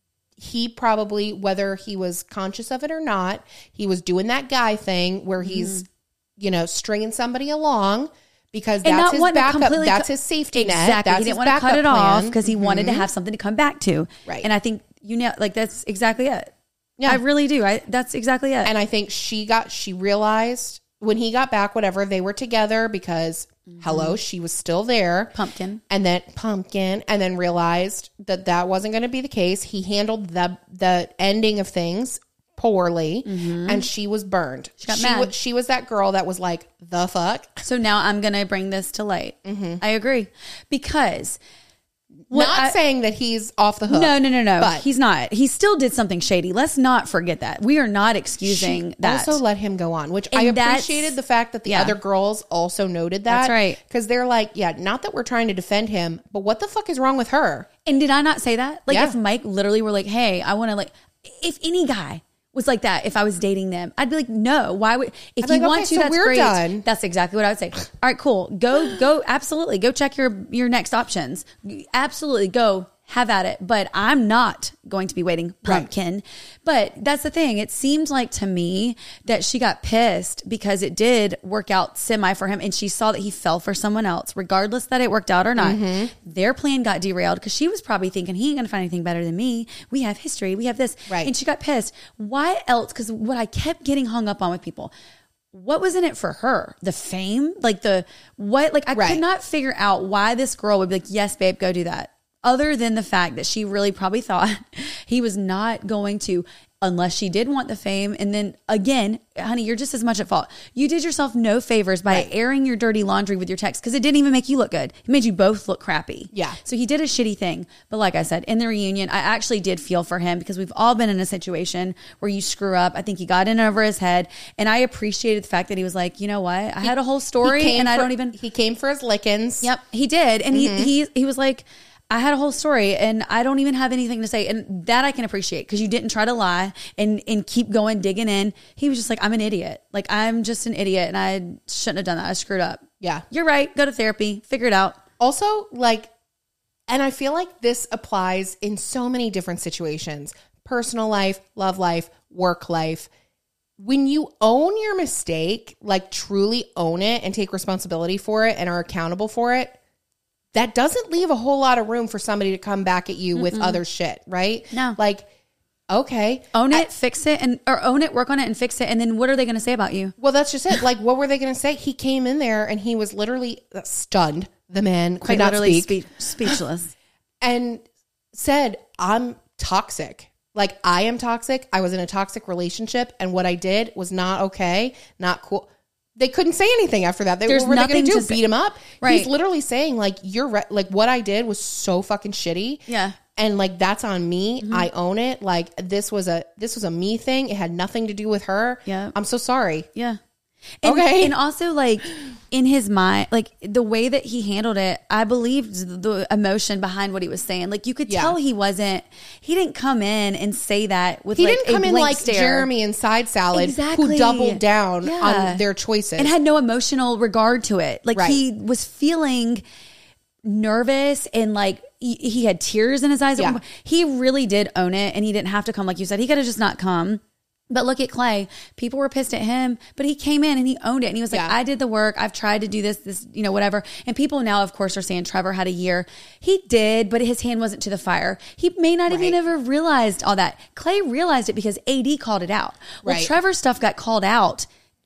he probably, whether he was conscious of it or not, he was doing that guy thing where he's, mm-hmm. you know, stringing somebody along because and that's his backup. That's his safety exactly. net. That's he didn't his want to cut it plan. off because he mm-hmm. wanted to have something to come back to. Right. And I think, you know, like that's exactly it. Yeah. I really do. I That's exactly it. And I think she got, she realized when he got back, whatever, they were together because mm-hmm. hello, she was still there. Pumpkin. And then pumpkin. And then realized that that wasn't going to be the case. He handled the the ending of things poorly mm-hmm. and she was burned. She got she, mad. W- she was that girl that was like, the fuck? So now I'm going to bring this to light. Mm-hmm. I agree. Because... What not I, saying that he's off the hook. No, no, no, no. But he's not. He still did something shady. Let's not forget that. We are not excusing she that. Also let him go on, which and I appreciated the fact that the yeah. other girls also noted that. That's right. Because they're like, yeah, not that we're trying to defend him, but what the fuck is wrong with her? And did I not say that? Like yeah. if Mike literally were like, hey, I want to like, if any guy was like that, if I was dating them, I'd be like, no, why would, if I'd you like, want okay, to, so that's we're great. Done. That's exactly what I would say. All right, cool. Go, go. Absolutely. Go check your, your next options. Absolutely. Go. Have at it. But I'm not going to be waiting, pumpkin. Right. But that's the thing. It seems like to me that she got pissed because it did work out semi for him. And she saw that he fell for someone else, regardless that it worked out or not. Mm-hmm. Their plan got derailed because she was probably thinking, he ain't going to find anything better than me. We have history. We have this. Right. And she got pissed. Why else? Because what I kept getting hung up on with people, what was in it for her? The fame? Like the, what? Like I right. could not figure out why this girl would be like, yes, babe, go do that. Other than the fact that she really probably thought he was not going to, unless she did want the fame. And then again, honey, you're just as much at fault. You did yourself no favors by right. airing your dirty laundry with your text because it didn't even make you look good. It made you both look crappy. Yeah. So he did a shitty thing. But like I said, in the reunion, I actually did feel for him because we've all been in a situation where you screw up. I think he got in over his head. And I appreciated the fact that he was like, you know what? I he, had a whole story and for, I don't even. He came for his lickings. Yep, he did. And mm-hmm. he, he he was like, I had a whole story and I don't even have anything to say. And that I can appreciate because you didn't try to lie and, and keep going, digging in. He was just like, I'm an idiot. Like, I'm just an idiot and I shouldn't have done that. I screwed up. Yeah. You're right. Go to therapy. Figure it out. Also, like, and I feel like this applies in so many different situations. Personal life, love life, work life. When you own your mistake, like truly own it and take responsibility for it and are accountable for it, that doesn't leave a whole lot of room for somebody to come back at you Mm-mm. with other shit, right? No. Like, okay. Own it, I, fix it, and or own it, work on it, and fix it. And then what are they going to say about you? Well, that's just it. Like, what were they going to say? He came in there and he was literally stunned. The man Quite could not literally speak. Spe- speechless. And said, I'm toxic. Like, I am toxic. I was in a toxic relationship. And what I did was not okay, not cool. They couldn't say anything after that. They, There's what were they going to do? say- Beat him up? Right. He's literally saying, like, you're re- like, what I did was so fucking shitty. Yeah. And like, that's on me. Mm-hmm. I own it. Like, this was a this was a me thing. It had nothing to do with her. Yeah. I'm so sorry. Yeah. And, okay. And also, like, in his mind, like, the way that he handled it, I believed the emotion behind what he was saying. Like, you could Yeah. tell he wasn't, he didn't come in and say that with, He like, didn't come a in blank like stare. Jeremy and Side Salad, Exactly. who doubled down Yeah. on their choices. And had no emotional regard to it. Like, Right. he was feeling nervous and, like, he, he had tears in his eyes. Yeah. He really did own it, and he didn't have to come, like you said. He could have just not come. But look at Clay. People were pissed at him, but he came in and he owned it. And he was like, Yeah. I did the work. I've tried to do this, this, you know, whatever. And people now, of course, are saying Trevor had a year. He did, but his hand wasn't to the fire. He may not Right. even ever realized all that. Clay realized it because A D called it out. Well, Right. Trevor's stuff got called out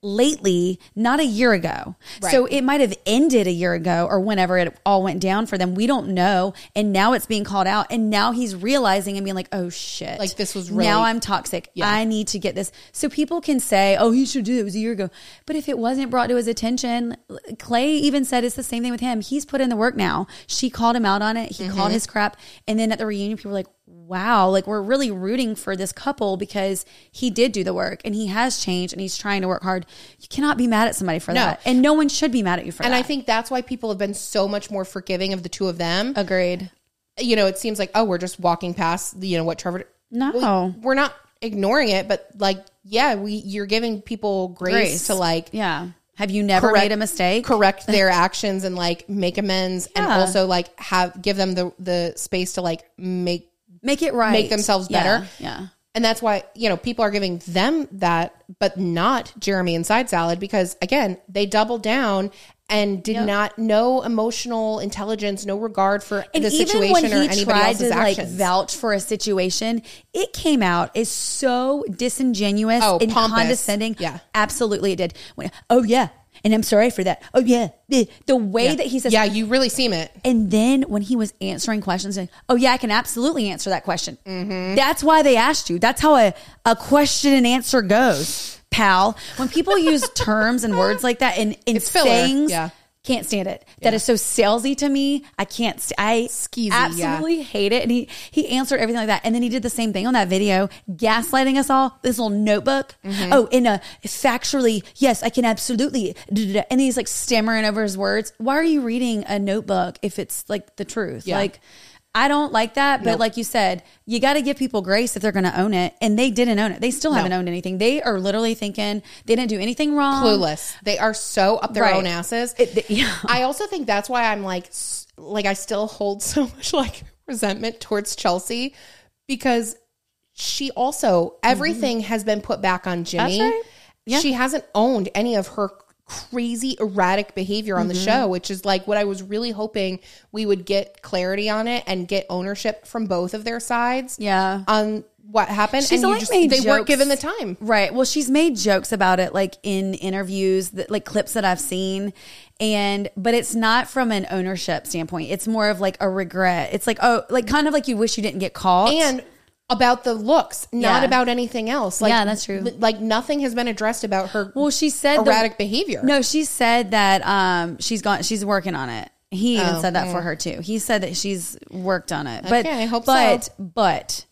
lately, not a year ago. Right. So it might have ended a year ago or whenever it all went down for them. We don't know. And now it's being called out. And now he's realizing and being like, oh shit. Like this was really. Now I'm toxic. Yeah. I need to get this. So people can say, oh, he should do it. It was a year ago. But if it wasn't brought to his attention, Clay even said it's the same thing with him. He's put in the work now. She called him out on it. He mm-hmm. called his crap. And then at the reunion, people were like, wow, like we're really rooting for this couple because he did do the work and he has changed and he's trying to work hard. You cannot be mad at somebody for no. that. And no one should be mad at you for and that. And I think that's why people have been so much more forgiving of the two of them. Agreed. You know, it seems like, oh, we're just walking past, you know, what Trevor. No. Well, we're not ignoring it, but like, yeah, we you're giving people grace, grace. to like. Yeah. Have you never correct, made a mistake? Correct their actions and like make amends yeah. and also like have, give them the, the space to like make. Make it right. Make themselves better. Yeah, yeah. And that's why, you know, people are giving them that, but not Jeremy and Side Salad because, again, they doubled down and did yep. not, no emotional intelligence, no regard for and the situation or anybody tried else's to, actions. Like, vouch for a situation, it came out as so disingenuous oh, and pompous. condescending. Yeah. Absolutely it did. When, oh, yeah. And I'm sorry for that. Oh, yeah. The, the way yeah. that he says. Yeah, you really seem it. And then when he was answering questions, and, oh, yeah, I can absolutely answer that question. Mm-hmm. That's why they asked you. That's how a, a question and answer goes, pal. When people use terms and words like that and, and sayings, yeah. can't stand it. Yeah. That is so salesy to me. I can't, st- I Skeezy, absolutely yeah. hate it. And he, he answered everything like that. And then he did the same thing on that video, gaslighting us all, this little notebook. Mm-hmm. Oh, in a factually, yes, I can absolutely. And he's like stammering over his words. Why are you reading a notebook if it's like the truth? Yeah. Like, I don't like that, but nope. like you said, you got to give people grace if they're going to own it. And they didn't own it. They still no. haven't owned anything. They are literally thinking they didn't do anything wrong. Clueless. They are so up their right. own asses. It, they, yeah. I also think that's why I'm like, like I still hold so much like resentment towards Chelsea because she also, everything mm-hmm. has been put back on Jimmy. That's right. Yeah. She hasn't owned any of her crazy erratic behavior on mm-hmm. the show, which is like what I was really hoping we would get clarity on it and get ownership from both of their sides. Yeah. On what happened. She's and only you just, made they jokes. weren't given the time. Right. Well, she's made jokes about it like in interviews, that, like clips that I've seen. And, but it's not from an ownership standpoint. It's more of like a regret. It's like, oh, like kind of like you wish you didn't get caught. And about the looks, not yeah. about anything else. Like, yeah, that's true. Like nothing has been addressed about her. Well, she said erratic the, behavior. No, she said that um, she's gone. She's working on it. He even oh, said that mm. for her too. He said that she's worked on it. Okay, But I hope but, so. But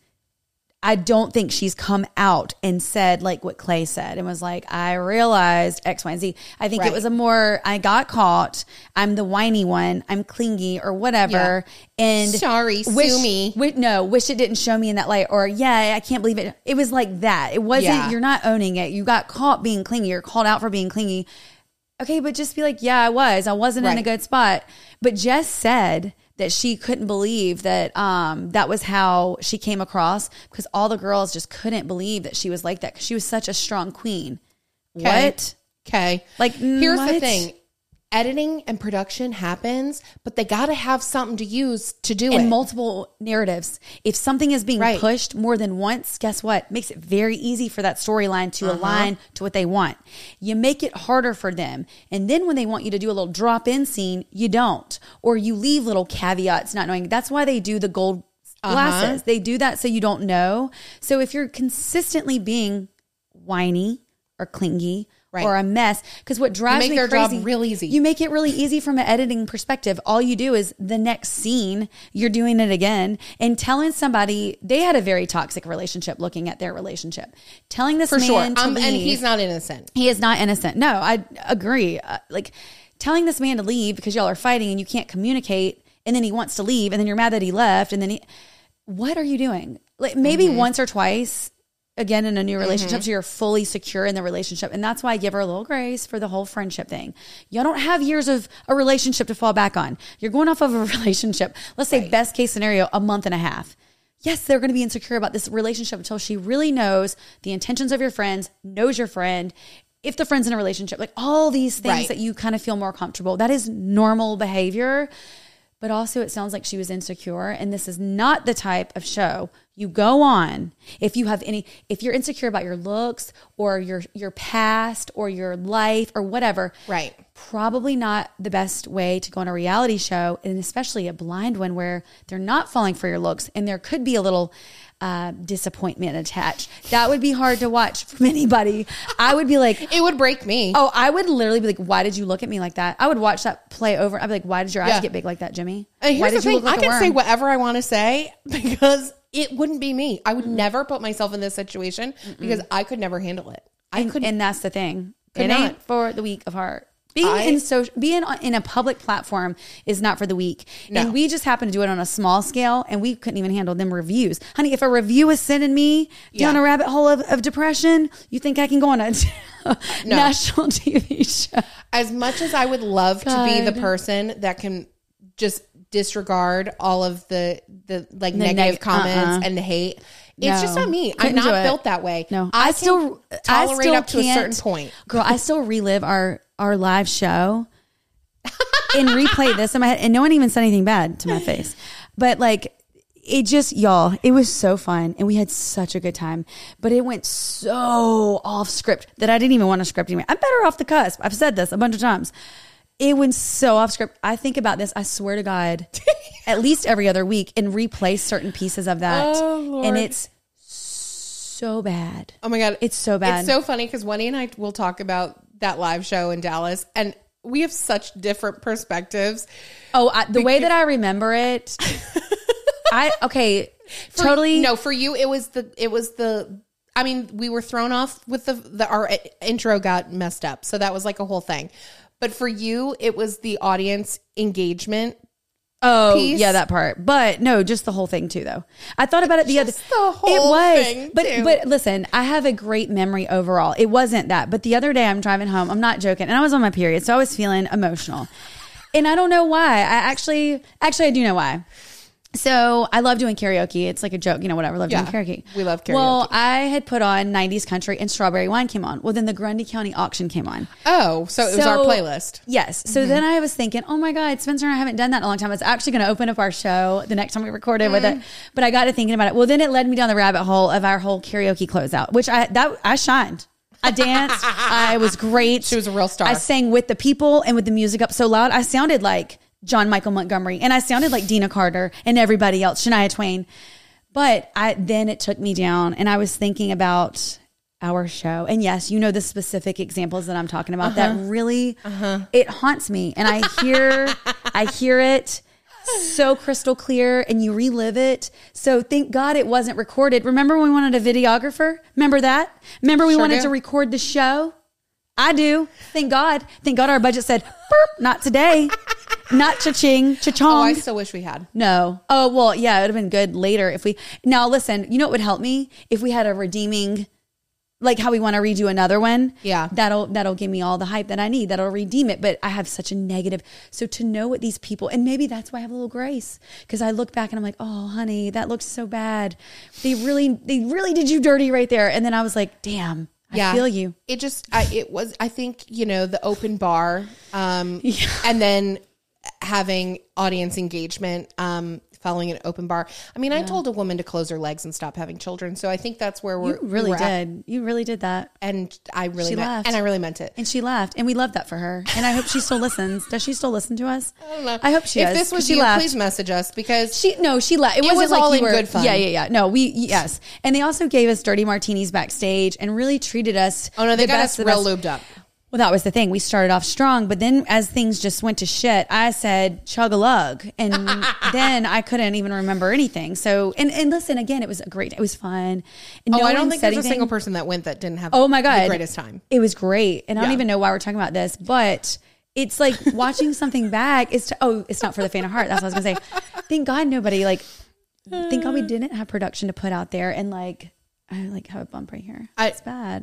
I don't think she's come out and said like what Clay said and was like, I realized X, Y, and Z. I think right. it was a more, I got caught. I'm the whiny one. I'm clingy or whatever. Yeah. And sorry, wish, sue me. Wish, no, wish it didn't show me in that light. Or yeah, I can't believe it. It was like that. It wasn't, yeah. you're not owning it. You got caught being clingy or called out for being clingy. Okay, but just be like, yeah, I was. I wasn't right. in a good spot. But Jess said that she couldn't believe that um, that was how she came across because all the girls just couldn't believe that she was like that because she was such a strong queen. Kay. What? Okay. Like, here's what? the thing. Editing and production happens, but they got to have something to use to do in it. multiple narratives. If something is being right. pushed pushed more than once, guess what? Makes it very easy for that storyline to uh-huh. align to what they want. You make it harder for them. And then when they want you to do a little drop-in scene, you don't. Or you leave little caveats not knowing. That's why they do the gold glasses. Uh-huh. They do that so you don't know. So if you're consistently being whiny or clingy, right. or a mess, because what drives you make me their crazy, job real easy. You make it really easy from an editing perspective. All you do is the next scene, you're doing it again and telling somebody they had a very toxic relationship. Looking at their relationship, telling this for man sure, to um, leave, and he's not innocent. He is not innocent. No, I agree. Uh, like telling this man to leave because y'all are fighting and you can't communicate, and then he wants to leave, and then you're mad that he left, and then he. What are you doing? Like maybe mm-hmm. once or twice. Again, in a new relationship, mm-hmm. so you're fully secure in the relationship. And that's why I give her a little grace for the whole friendship thing. Y'all don't have years of a relationship to fall back on. You're going off of a relationship. Let's say right. best case scenario, a month and a half. Yes, they're going to be insecure about this relationship until she really knows the intentions of your friends, knows your friend, if the friend's in a relationship, like all these things right. that you kind of feel more comfortable. That is normal behavior. but also it sounds like she was insecure. And this is not the type of show you go on if you have any, if you're insecure about your looks or your, your past or your life or whatever. Right. Probably not the best way to go on a reality show, and especially a blind one where they're not falling for your looks and there could be a little uh, disappointment attached. That would be hard to watch from anybody. I would be like, it would break me. Oh, I would literally be like, why did you look at me like that? I would watch that play over. I'd be like, why did your eyes Yeah. get big like that, Jimmy? And Why here's did the you thing. look like I a can say worm? whatever I want to say because it wouldn't be me. I would never put myself in this situation because I could never handle it. I and, couldn't. and that's the thing. Could It not. ain't for the weak of heart. Being I- in social, being on, in a public platform is not for the weak. No. And we just happen to do it on a small scale, and we couldn't even handle them reviews. Honey, if a review is sending me down Yeah. a rabbit hole of, of depression, you think I can go on a national T V show? As much as I would love to be the God. person that can just disregard all of the the like The negative neg- comments uh-uh. and hate, it's No. just not me. Couldn't I'm do not it. built that way. No, I, I, can still I tolerate still up to a certain can't- point. Girl, I still relive our our live show and replay this in my head, and no one even said anything bad to my face. But like, it just, y'all, it was so fun, and we had such a good time. But it went so off script that I didn't even want to script anymore. I'm better off the cusp. I've said this a bunch of times. It went so off script. I think about this, I swear to God, at least every other week, and replay certain pieces of that. Oh, Lord. And it's so bad. Oh my God. It's so bad. It's so funny because Wendy and I will talk about that live show in Dallas, and we have such different perspectives. Oh, I, the way that I remember it, I okay, For- totally. No, for you, it was the, it was the, I mean, we were thrown off with the, the, our intro got messed up. So that was like a whole thing. But for you, it was the audience engagement. oh, piece. yeah, that part. But no, just the whole thing too, though. I thought about it the Just other. the whole it was, thing, but too. but listen, I have a great memory overall. It wasn't that, but the other day I'm driving home. I'm not joking, and I was on my period, so I was feeling emotional, and I don't know why. I actually, actually, I do know why. So I love doing karaoke. It's like a joke, you know, whatever. I love Yeah, doing karaoke. we love karaoke. Well, I had put on nineties country and Strawberry Wine came on. Well, then the Grundy County auction came on. Oh, so it was our So- playlist. Yes. So then I was thinking, oh my God, Spencer and I haven't done that in a long time. It's actually going to open up our show the next time we recorded with it. But I got to thinking about it. Well, then it led me down the rabbit hole of our whole karaoke closeout, which I, that I shined. I danced. I was great. She was a real star. I sang with the people and with the music up so loud. I sounded like John Michael Montgomery, and I sounded like Dina Carter and everybody else, Shania Twain. But I then it took me down, and I was thinking about our show. And yes, you know the specific examples that I'm talking about. Uh-huh. That really it haunts me, and I hear I hear it so crystal clear, and you relive it. So thank God it wasn't recorded. Remember when we wanted a videographer? Remember that? Remember we Sure wanted do. to record the show? I do. Thank God. Thank God our budget said, burp, not today. Not cha-ching, cha-chong. Oh, I still wish we had. No. Oh, well, yeah, it would have been good later if we. Now, listen, you know what would help me? If we had a redeeming, like how we want to redo another one. Yeah. That'll that'll give me all the hype that I need. That'll redeem it. But I have such a negative. So to know what these people, and maybe that's why I have a little grace, because I look back and I'm like, oh, honey, that looks so bad. They really, they really did you dirty right there. And then I was like, damn, I Yeah. feel you. It just, I, it was, I think, you know, the open bar, um, and then having audience engagement, um, following an open bar. I mean, I told a woman to close her legs and stop having children. So I think that's where we're You really we're at. did. You really did that. And I really She meant, laughed. and I really meant it. And she laughed, and we love that for her. And I hope she still listens. Does she still listen to us? I don't know. I hope she if does. this was she you, laughed. please message us because She no, she laughed. It, wasn't was like all you in were, good fun. Yeah, yeah, yeah. No, we yes, and they also gave us dirty martinis backstage and really treated us. oh no, they the got best, us the real best. lubed up. Well, that was the thing. We started off strong, but then as things just went to shit, I said chug a lug, and then I couldn't even remember anything. So, and and listen, again, it was a great. It was fun. And Oh, no I don't one think said there's a anything. single person that went that didn't have Oh my God. the greatest time. It was great. And I don't Yeah. even know why we're talking about this, but it's like watching something back. It's, oh, it's not for the faint of heart. That's what I was going to say. Thank God nobody like, thank God we didn't have production to put out there and like, I like have a bump right here. I- It's bad.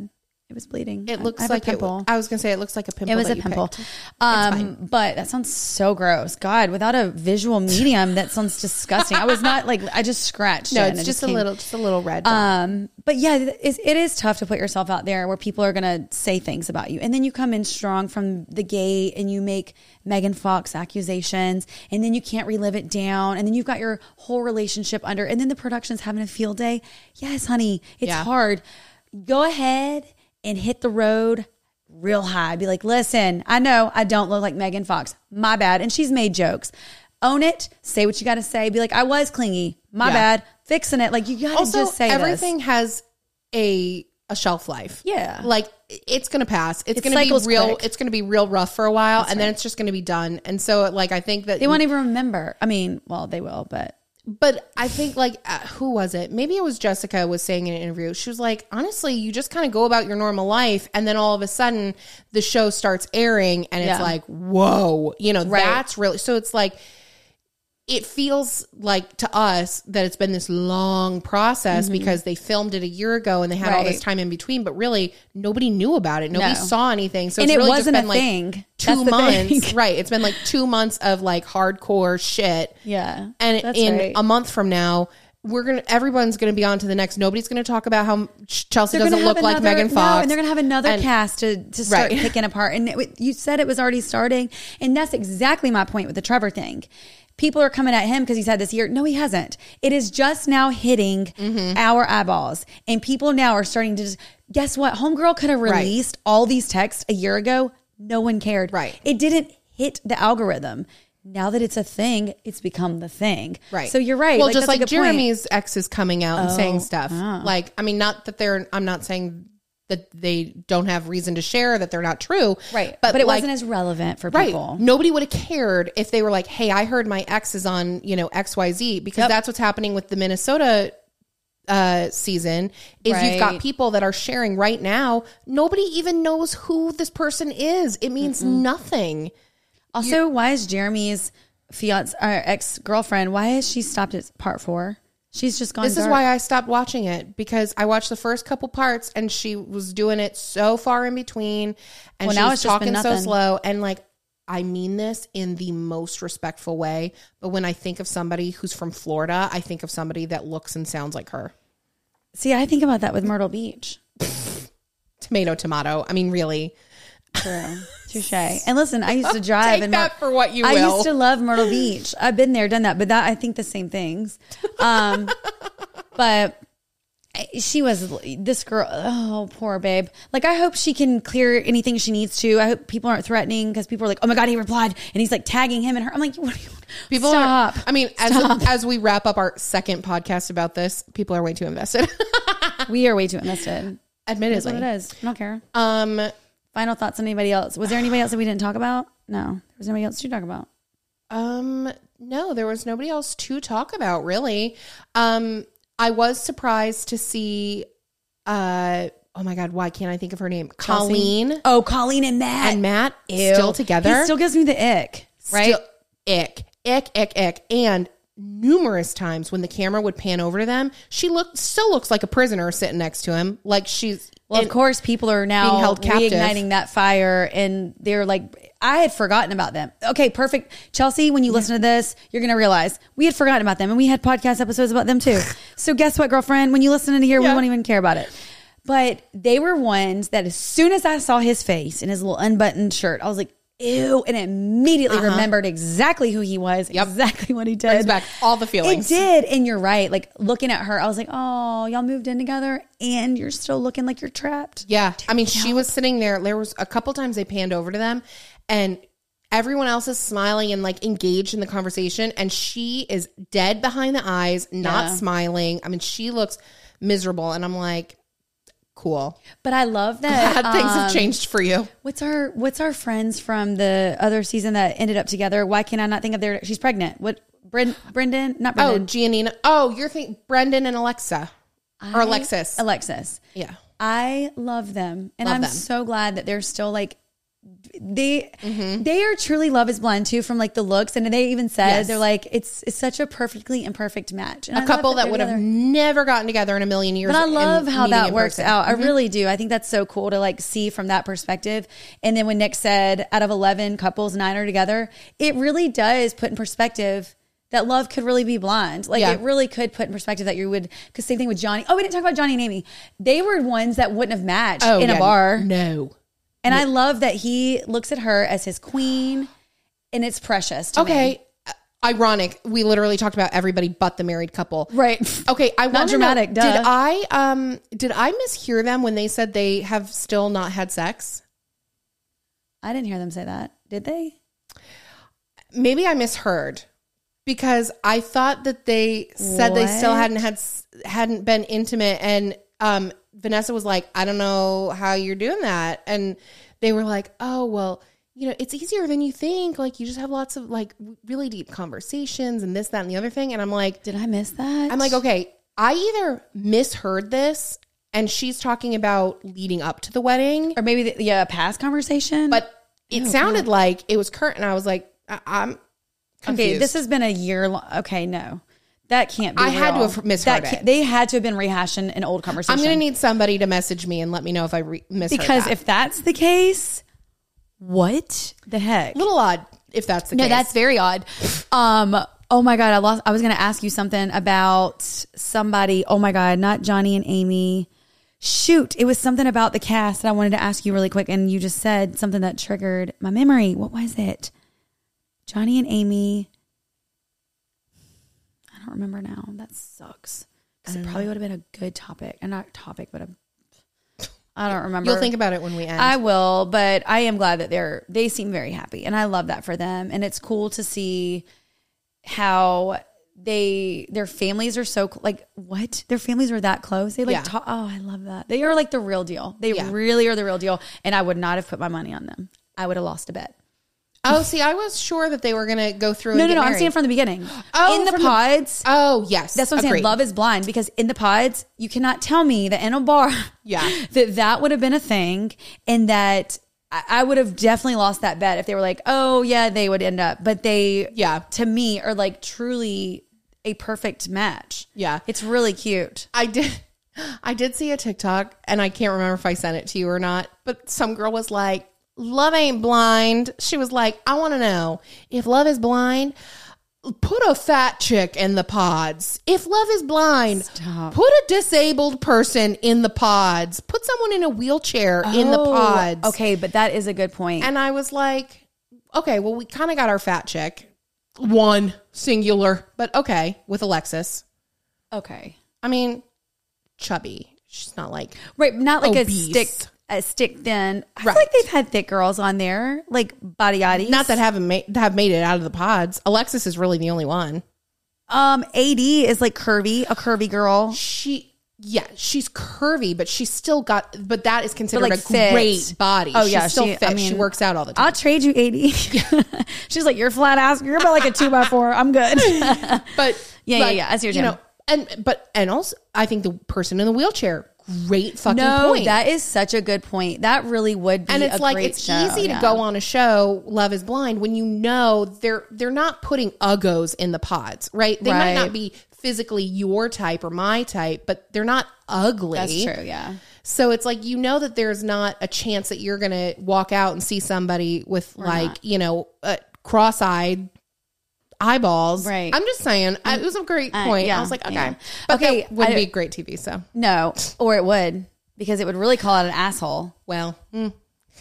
It was bleeding. It looks I have like a pimple. It, I was gonna say it looks like a pimple. It was that a you pimple. picked. Um, but that sounds so gross. God, without a visual medium, that sounds disgusting. I was not like, I just scratched No, it. it's and it just a came- little, just a little red. Um, but yeah, it, it is tough to put yourself out there where people are going to say things about you. And then you come in strong from the gate and you make Megan Fox accusations and then you can't relive it down. And then you've got your whole relationship under, and then the production's having a field day. Yes, honey, it's Yeah. hard. Go ahead and hit the road real high. Be like, listen, I know I don't look like Megan Fox. My bad. And she's made jokes. Own it. Say what you got to say. Be like, I was clingy. My Yeah. bad. Fixing it. Like, you got to Also, just say everything this. has a a shelf life. Yeah. Like it's gonna pass. It's It gonna be cycles real. quick. It's gonna be real rough for a while, and then it's just gonna be done. And so, like, I think that They won't even remember. I mean, well, they will, but But I think like uh, who was it? Maybe it was Jessica was saying in an interview. She was like, honestly, you just kind of go about your normal life, and then all of a sudden the show starts airing, and it's Yeah. like, whoa, you know, Right. that's really. So it's like it feels like to us that it's been this long process because they filmed it a year ago and they had all this Right. time in between, but really nobody knew about it. Nobody No. saw anything. So and it's it really wasn't just been a like thing. two That's the months. thing. Right. It's been like two months of like hardcore shit. Yeah. And That's in right. a month from now, we're gonna everyone's gonna be on to the next. Nobody's gonna talk about how Chelsea They're doesn't gonna look have like another- Megan Fox, No, and they're gonna have another And- cast to, to start Right. picking apart. And it, you said it was already starting, and that's exactly my point with the Trevor thing. People are coming at him because he's had this year. No, he hasn't. It is just now hitting Mm-hmm. our eyeballs, and people now are starting to just guess what? Homegirl could have Right. released all these texts a year ago. No one cared. Right. It didn't hit the algorithm. Now that it's a thing, it's become the thing. Right. So you're right. Well, Like, just that's a like good point. Jeremy's ex is coming out and saying stuff. ah. Like, I mean, not that they're. I'm not saying that they don't have reason to share, that they're not true. Right. But, But, it like, wasn't as relevant for right. people. Nobody would have cared if they were like, "Hey, I heard my ex is on, you know, X Y Z," because Yep. that's what's happening with the Minnesota uh season is you've got Right. people that are sharing right now. Nobody even knows who this person is. It means nothing. Also, why is Jeremy's fiance, uh, ex girlfriend, why has she stopped at part four? She's just gone. This is dark. why I stopped watching it, because I watched the first couple parts and she was doing it so far in between, and Well, she now was it's just been talking so nothing. slow. And like, I mean this in the most respectful way, but when I think of somebody who's from Florida, I think of somebody that looks and sounds like her. See, I think about that with Myrtle Beach. Tomato, tomato. I mean, really. True. Touche. And listen, I used to drive Take and that for what you I will. used to love Myrtle Beach. I've been there, done that, but that I think the same things. Um, but she was this girl. Oh, poor babe. Like, I hope she can clear anything she needs to. I hope people aren't threatening, because people are like, "Oh my god, he replied," and he's like tagging him and her. I'm like, what are you? People Stop. are, I mean, as, as we wrap up our second podcast about this, people are way too invested. We are way too invested. That's Admittedly. what it is. I don't care. Um, Final thoughts on anybody else? Was there anybody else that we didn't talk about? No. Was there anybody else to talk about? Um, no, there was nobody else to talk about, really. Um, I was surprised to see, uh, oh my God, why can't I think of her name? Chelsea? Colleen Oh, Colleen and Matt. and Matt Ew. still together. He still gives me the ick, right? Still, ick, ick, ick, ick. And numerous times when the camera would pan over to them, she looked still looks like a prisoner sitting next to him. Like she's, Well, in- of course, people are now being held captive. reigniting that fire, and they're like, I had forgotten about them. Okay, perfect. Chelsea, when you listen to this, you're going to realize we had forgotten about them, and we had podcast episodes about them too. So guess what, girlfriend? When you listen to here, Yeah. we won't even care about it. But they were ones that as soon as I saw his face in his little unbuttoned shirt, I was like, ew, and immediately Uh-huh. remembered exactly who he was, Yep. exactly what he did. brings back all the feelings. It did. And you're right. Like, looking at her, I was like, oh, y'all moved in together and you're still looking like you're trapped. Yeah. I mean, she was sitting there. There was a couple times they panned over to them and everyone else is smiling and like engaged in the conversation. And she is dead behind the eyes, not Yeah. smiling. I mean, she looks miserable. And I'm like, cool. But I love that. Glad things have um, changed for you. What's our What's our friends from the other season that ended up together? Why can I not think of their? She's pregnant. What? Bren, Brendan? Not Oh, Brendan. Giannina. Oh, you're thinking Brendan and Alexa or I- Alexis. Alexis. Yeah. I love them, and Love I'm them. so glad that they're still like they Mm-hmm. they are truly Love is Blind too, from like the looks, and they even said Yes. they're like it's it's such a perfectly imperfect match. And I A love couple that they're would have together. never gotten together in a million years. But I love and how meeting that in works person. out. I Mhm. really do. I think that's so cool to like see from that perspective. And then when Nick said out of eleven couples, nine are together, it really does put in perspective that love could really be blind. Like Yeah. it really could put in perspective that you would, because same thing with Johnny. Oh, we didn't talk about Johnny and Amy. They were ones that wouldn't have matched Oh, in yeah. a bar. No. And I love that he looks at her as his queen, and it's precious to me. Okay. Uh, Ironic. We literally talked about everybody but the married couple. Right. Okay, I Not want to know, dramatic, duh. did I um did I mishear them when they said they have still not had sex? I didn't hear them say that. Did they? Maybe I misheard because I thought that they said they still What? hadn't had s- hadn't been intimate, and um Vanessa was like, I don't know how you're doing that, and they were like, oh well, you know, it's easier than you think. Like you just have lots of like really deep conversations and this, that, and the other thing, and I'm like, Did I miss that? I'm like, okay, I either misheard this and she's talking about leading up to the wedding, Or maybe, the, yeah, a past conversation. but it Oh, sounded God. like it was current. And I was like, I- I'm confused. Okay, this has been a year long. Okay, no. That can't be I had to real. have misheard that it. can't- They had to have been rehashing an old conversation. I'm going to need somebody to message me and let me know if I re- misheard Because that. if that's the case, what the heck? A little odd if that's the No, case. that's very odd. Um, oh my God, I lost. I was going to ask you something about somebody. Oh my God, not Johnny and Amy. Shoot, it was something about the cast that I wanted to ask you really quick, and you just said something that triggered my memory. What was it? Johnny and Amy. I don't remember now. That sucks. Because it probably would have been a good topic, and not topic, but a. I don't remember. You'll think about it when we end. I will, but I am glad that they're they seem very happy, and I love that for them. And it's cool to see how they their families are so cl- like what their families are that close. They like Yeah. talk, oh, I love that. They are like the real deal. They Yeah. really are the real deal. And I would not have put my money on them. I would have lost a bet. oh, see, I was sure that they were going to go through No, and no, get no. I'm married. saying from the beginning. Oh, in the from the- pods. Oh, yes. That's what I'm Agreed. saying. Love is blind, because in the pods, you cannot tell me that in a bar, Yeah. that that would have been a thing, and that I, I would have definitely lost that bet if they were like, oh yeah, they would end up. But they, Yeah. to me, are like truly a perfect match. Yeah. It's really cute. I did. I did see a TikTok, and I can't remember if I sent it to you or not, but some girl was like, love ain't blind. She was like, I want to know if love is blind, put a fat chick in the pods. If love is blind, Stop. put a disabled person in the pods. Put someone in a wheelchair in the Oh, pods. Okay, but that is a good point. And I was like, okay, well, we kind of got our fat chick. One singular, but okay, with Alexis. okay. I mean, chubby. She's not like Right, not like Obese. a stick a stick thin. I Right. feel like they've had thick girls on there, like body yaddies. not that haven't made have made it out of the pods. Alexis is really the only one. Um, A D is like curvy, a curvy girl. She, yeah, she's curvy, but she's still got. But that is considered like, a fit. great body. Oh, she's yeah, still she- fit. I she mean, works out all the time. I'll trade you eighty. She's like, you're flat ass. You're about like a two by four. I'm good. but Yeah, like, yeah, yeah. I see what you you're know. And but and also, I think the person in the wheelchair, great fucking No, point. that is such a good point. That really would be and it's a like great it's show. easy to Yeah. go on a show Love is Blind when you know they're they're not putting uggos in the pods, right? They might Right. not be physically your type or my type, but they're not ugly. That's true, yeah. So it's like, you know that there's not a chance that you're going to walk out and see somebody with like, not. you know, uh, cross-eyed eyeballs. Right. I'm just saying, I, it was a great Uh, point. yeah, I was like, okay. yeah. But Okay, that wouldn't I- be great T V, so. No, or it would, because it would really call out an asshole. Well, mm.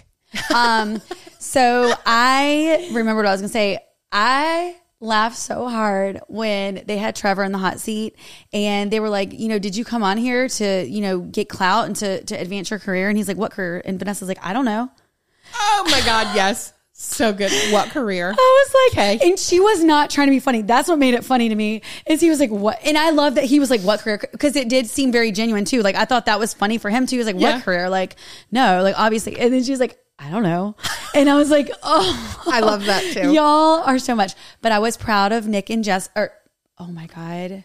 Um, so I remember what I was gonna say. I laughed so hard when they had Trevor in the hot seat, and they were like, you know, did you come on here to, you know, get clout and to to advance your career? And he's like, what career? And Vanessa's like, I don't know. Oh my God, yes. So good. What career? I was like, Okay. and she was not trying to be funny. That's what made it funny to me, is he was like, what? And I love that he was like, what career? Because it did seem very genuine too. Like, I thought that was funny for him too. He was like, Yeah. what career? Like, no, like obviously. And then she was like, I don't know. And I was like, oh, I love that too. y'all are so much. But I was proud of Nick and Jess. Or, oh my God.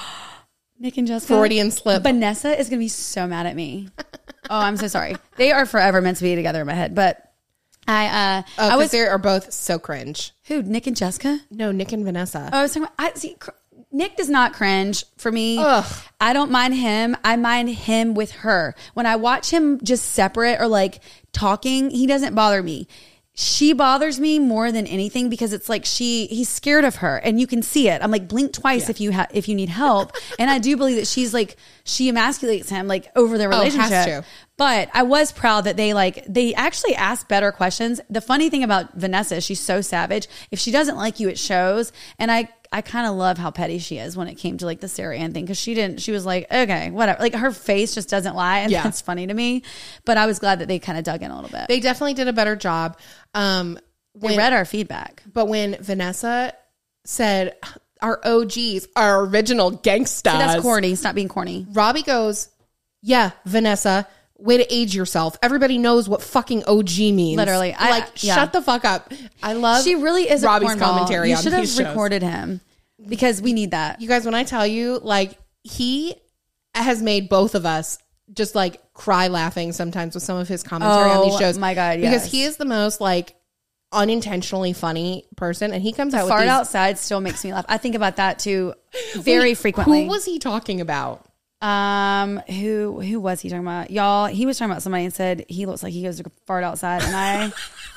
Nick and Jessica. Freudian slip. Vanessa is going to be so mad at me. Oh, I'm so sorry. They are forever meant to be together in my head. But I uh, Oh, I was they are both so cringe. who Nick and Jessica. No, Nick and Vanessa. Oh, I was talking about. I see. Cr- Nick does not cringe for me. Ugh. I don't mind him. I mind him with her. When I watch him just separate or like talking, he doesn't bother me. She bothers me more than anything because it's like she he's scared of her and you can see it. I'm like, blink twice yeah. if you ha- if you need help. And I do believe that she's like she emasculates him like over their relationship. Oh, has to. But I was proud that they like they actually asked better questions. The funny thing about Vanessa is she's so savage. If she doesn't like you, it shows. And I I kind of love how petty she is when it came to like the Sarah Ann thing because she didn't. She was like, okay, whatever. Like her face just doesn't lie, and yeah. that's funny to me. But I was glad that they kind of dug in a little bit. They definitely did a better job. Um, when, they read our feedback, but when Vanessa said our O Gs, our original gangstas, See, that's corny. Stop being corny. Robbie goes, yeah, Vanessa. Way to age yourself. Everybody knows what fucking O G means. Literally. I, like, yeah. shut the fuck up. I love She really is Robbie's a commentary you on should have these shows. recorded him because we need that. You guys, when I tell you, like, he has made both of us just like cry laughing sometimes with some of his commentary oh, on these shows. My God, yes. Because he is the most like unintentionally funny person, and he comes the out fart with these- outside still makes me laugh. I think about that too very Wait, frequently. Who was he talking about? Um, who who was he talking about? Y'all, he was talking about somebody and said he looks like he goes to fart outside, and I,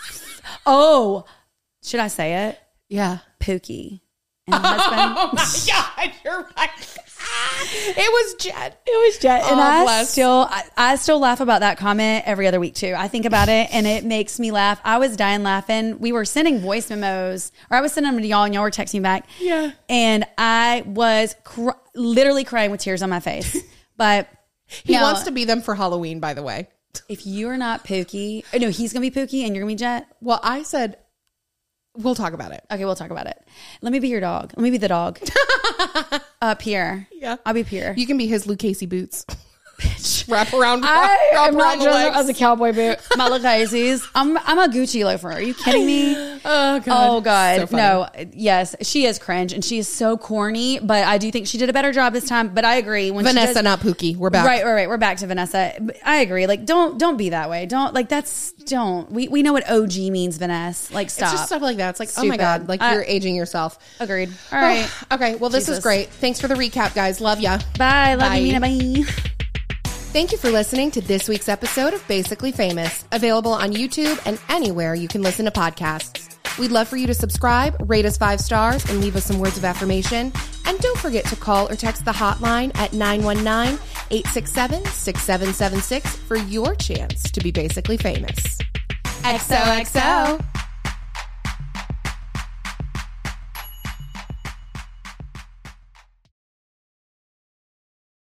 oh, should I say it? Yeah, Pookie and her husband. Oh my God, you're right. It was Jet. It was Jet, and oh, I bless. still, I, I still laugh about that comment every other week too. I think about it, and it makes me laugh. I was dying laughing. We were sending voice memos, or I was sending them to y'all, and y'all were texting back. Yeah, and I was cr- literally crying with tears on my face. But he no, wants to be them for Halloween, by the way. If you're not Pookie, oh, no, he's gonna be Pookie, and you're gonna be Jet. Well, I said we'll talk about it. Okay, we'll talk about it. Let me be your dog. Let me be the dog. uh, Pierre. Yeah, I'll be Pierre. You can be his Lucchese boots. Bitch, wrap around. I wrap am around not the dressed legs. as a cowboy boot. My Lucchese's. I'm I'm a Gucci loafer. Are you kidding me? Oh God. Oh God. So funny. No. Yes, she is cringe, and she is so corny. But I do think she did a better job this time. But I agree. When Vanessa, she does, not Pookie. We're back. Right, right, right. We're back to Vanessa. I agree. Like, don't don't be that way. Don't like that's don't. We we know what O G means, Vanessa. Like, stop. It's just stuff like that. It's like, Stupid. oh my God, like I- you're aging yourself. Agreed. All right. Okay. Well, this Jesus. is great. Thanks for the recap, guys. Love ya. Bye. Love Bye. you, Mina. Bye. Thank you for listening to this week's episode of Basically Famous, available on YouTube and anywhere you can listen to podcasts. We'd love for you to subscribe, rate us five stars, and leave us some words of affirmation. And don't forget to call or text the hotline at nine one nine, eight six seven, six seven seven six for your chance to be basically famous. X O X O.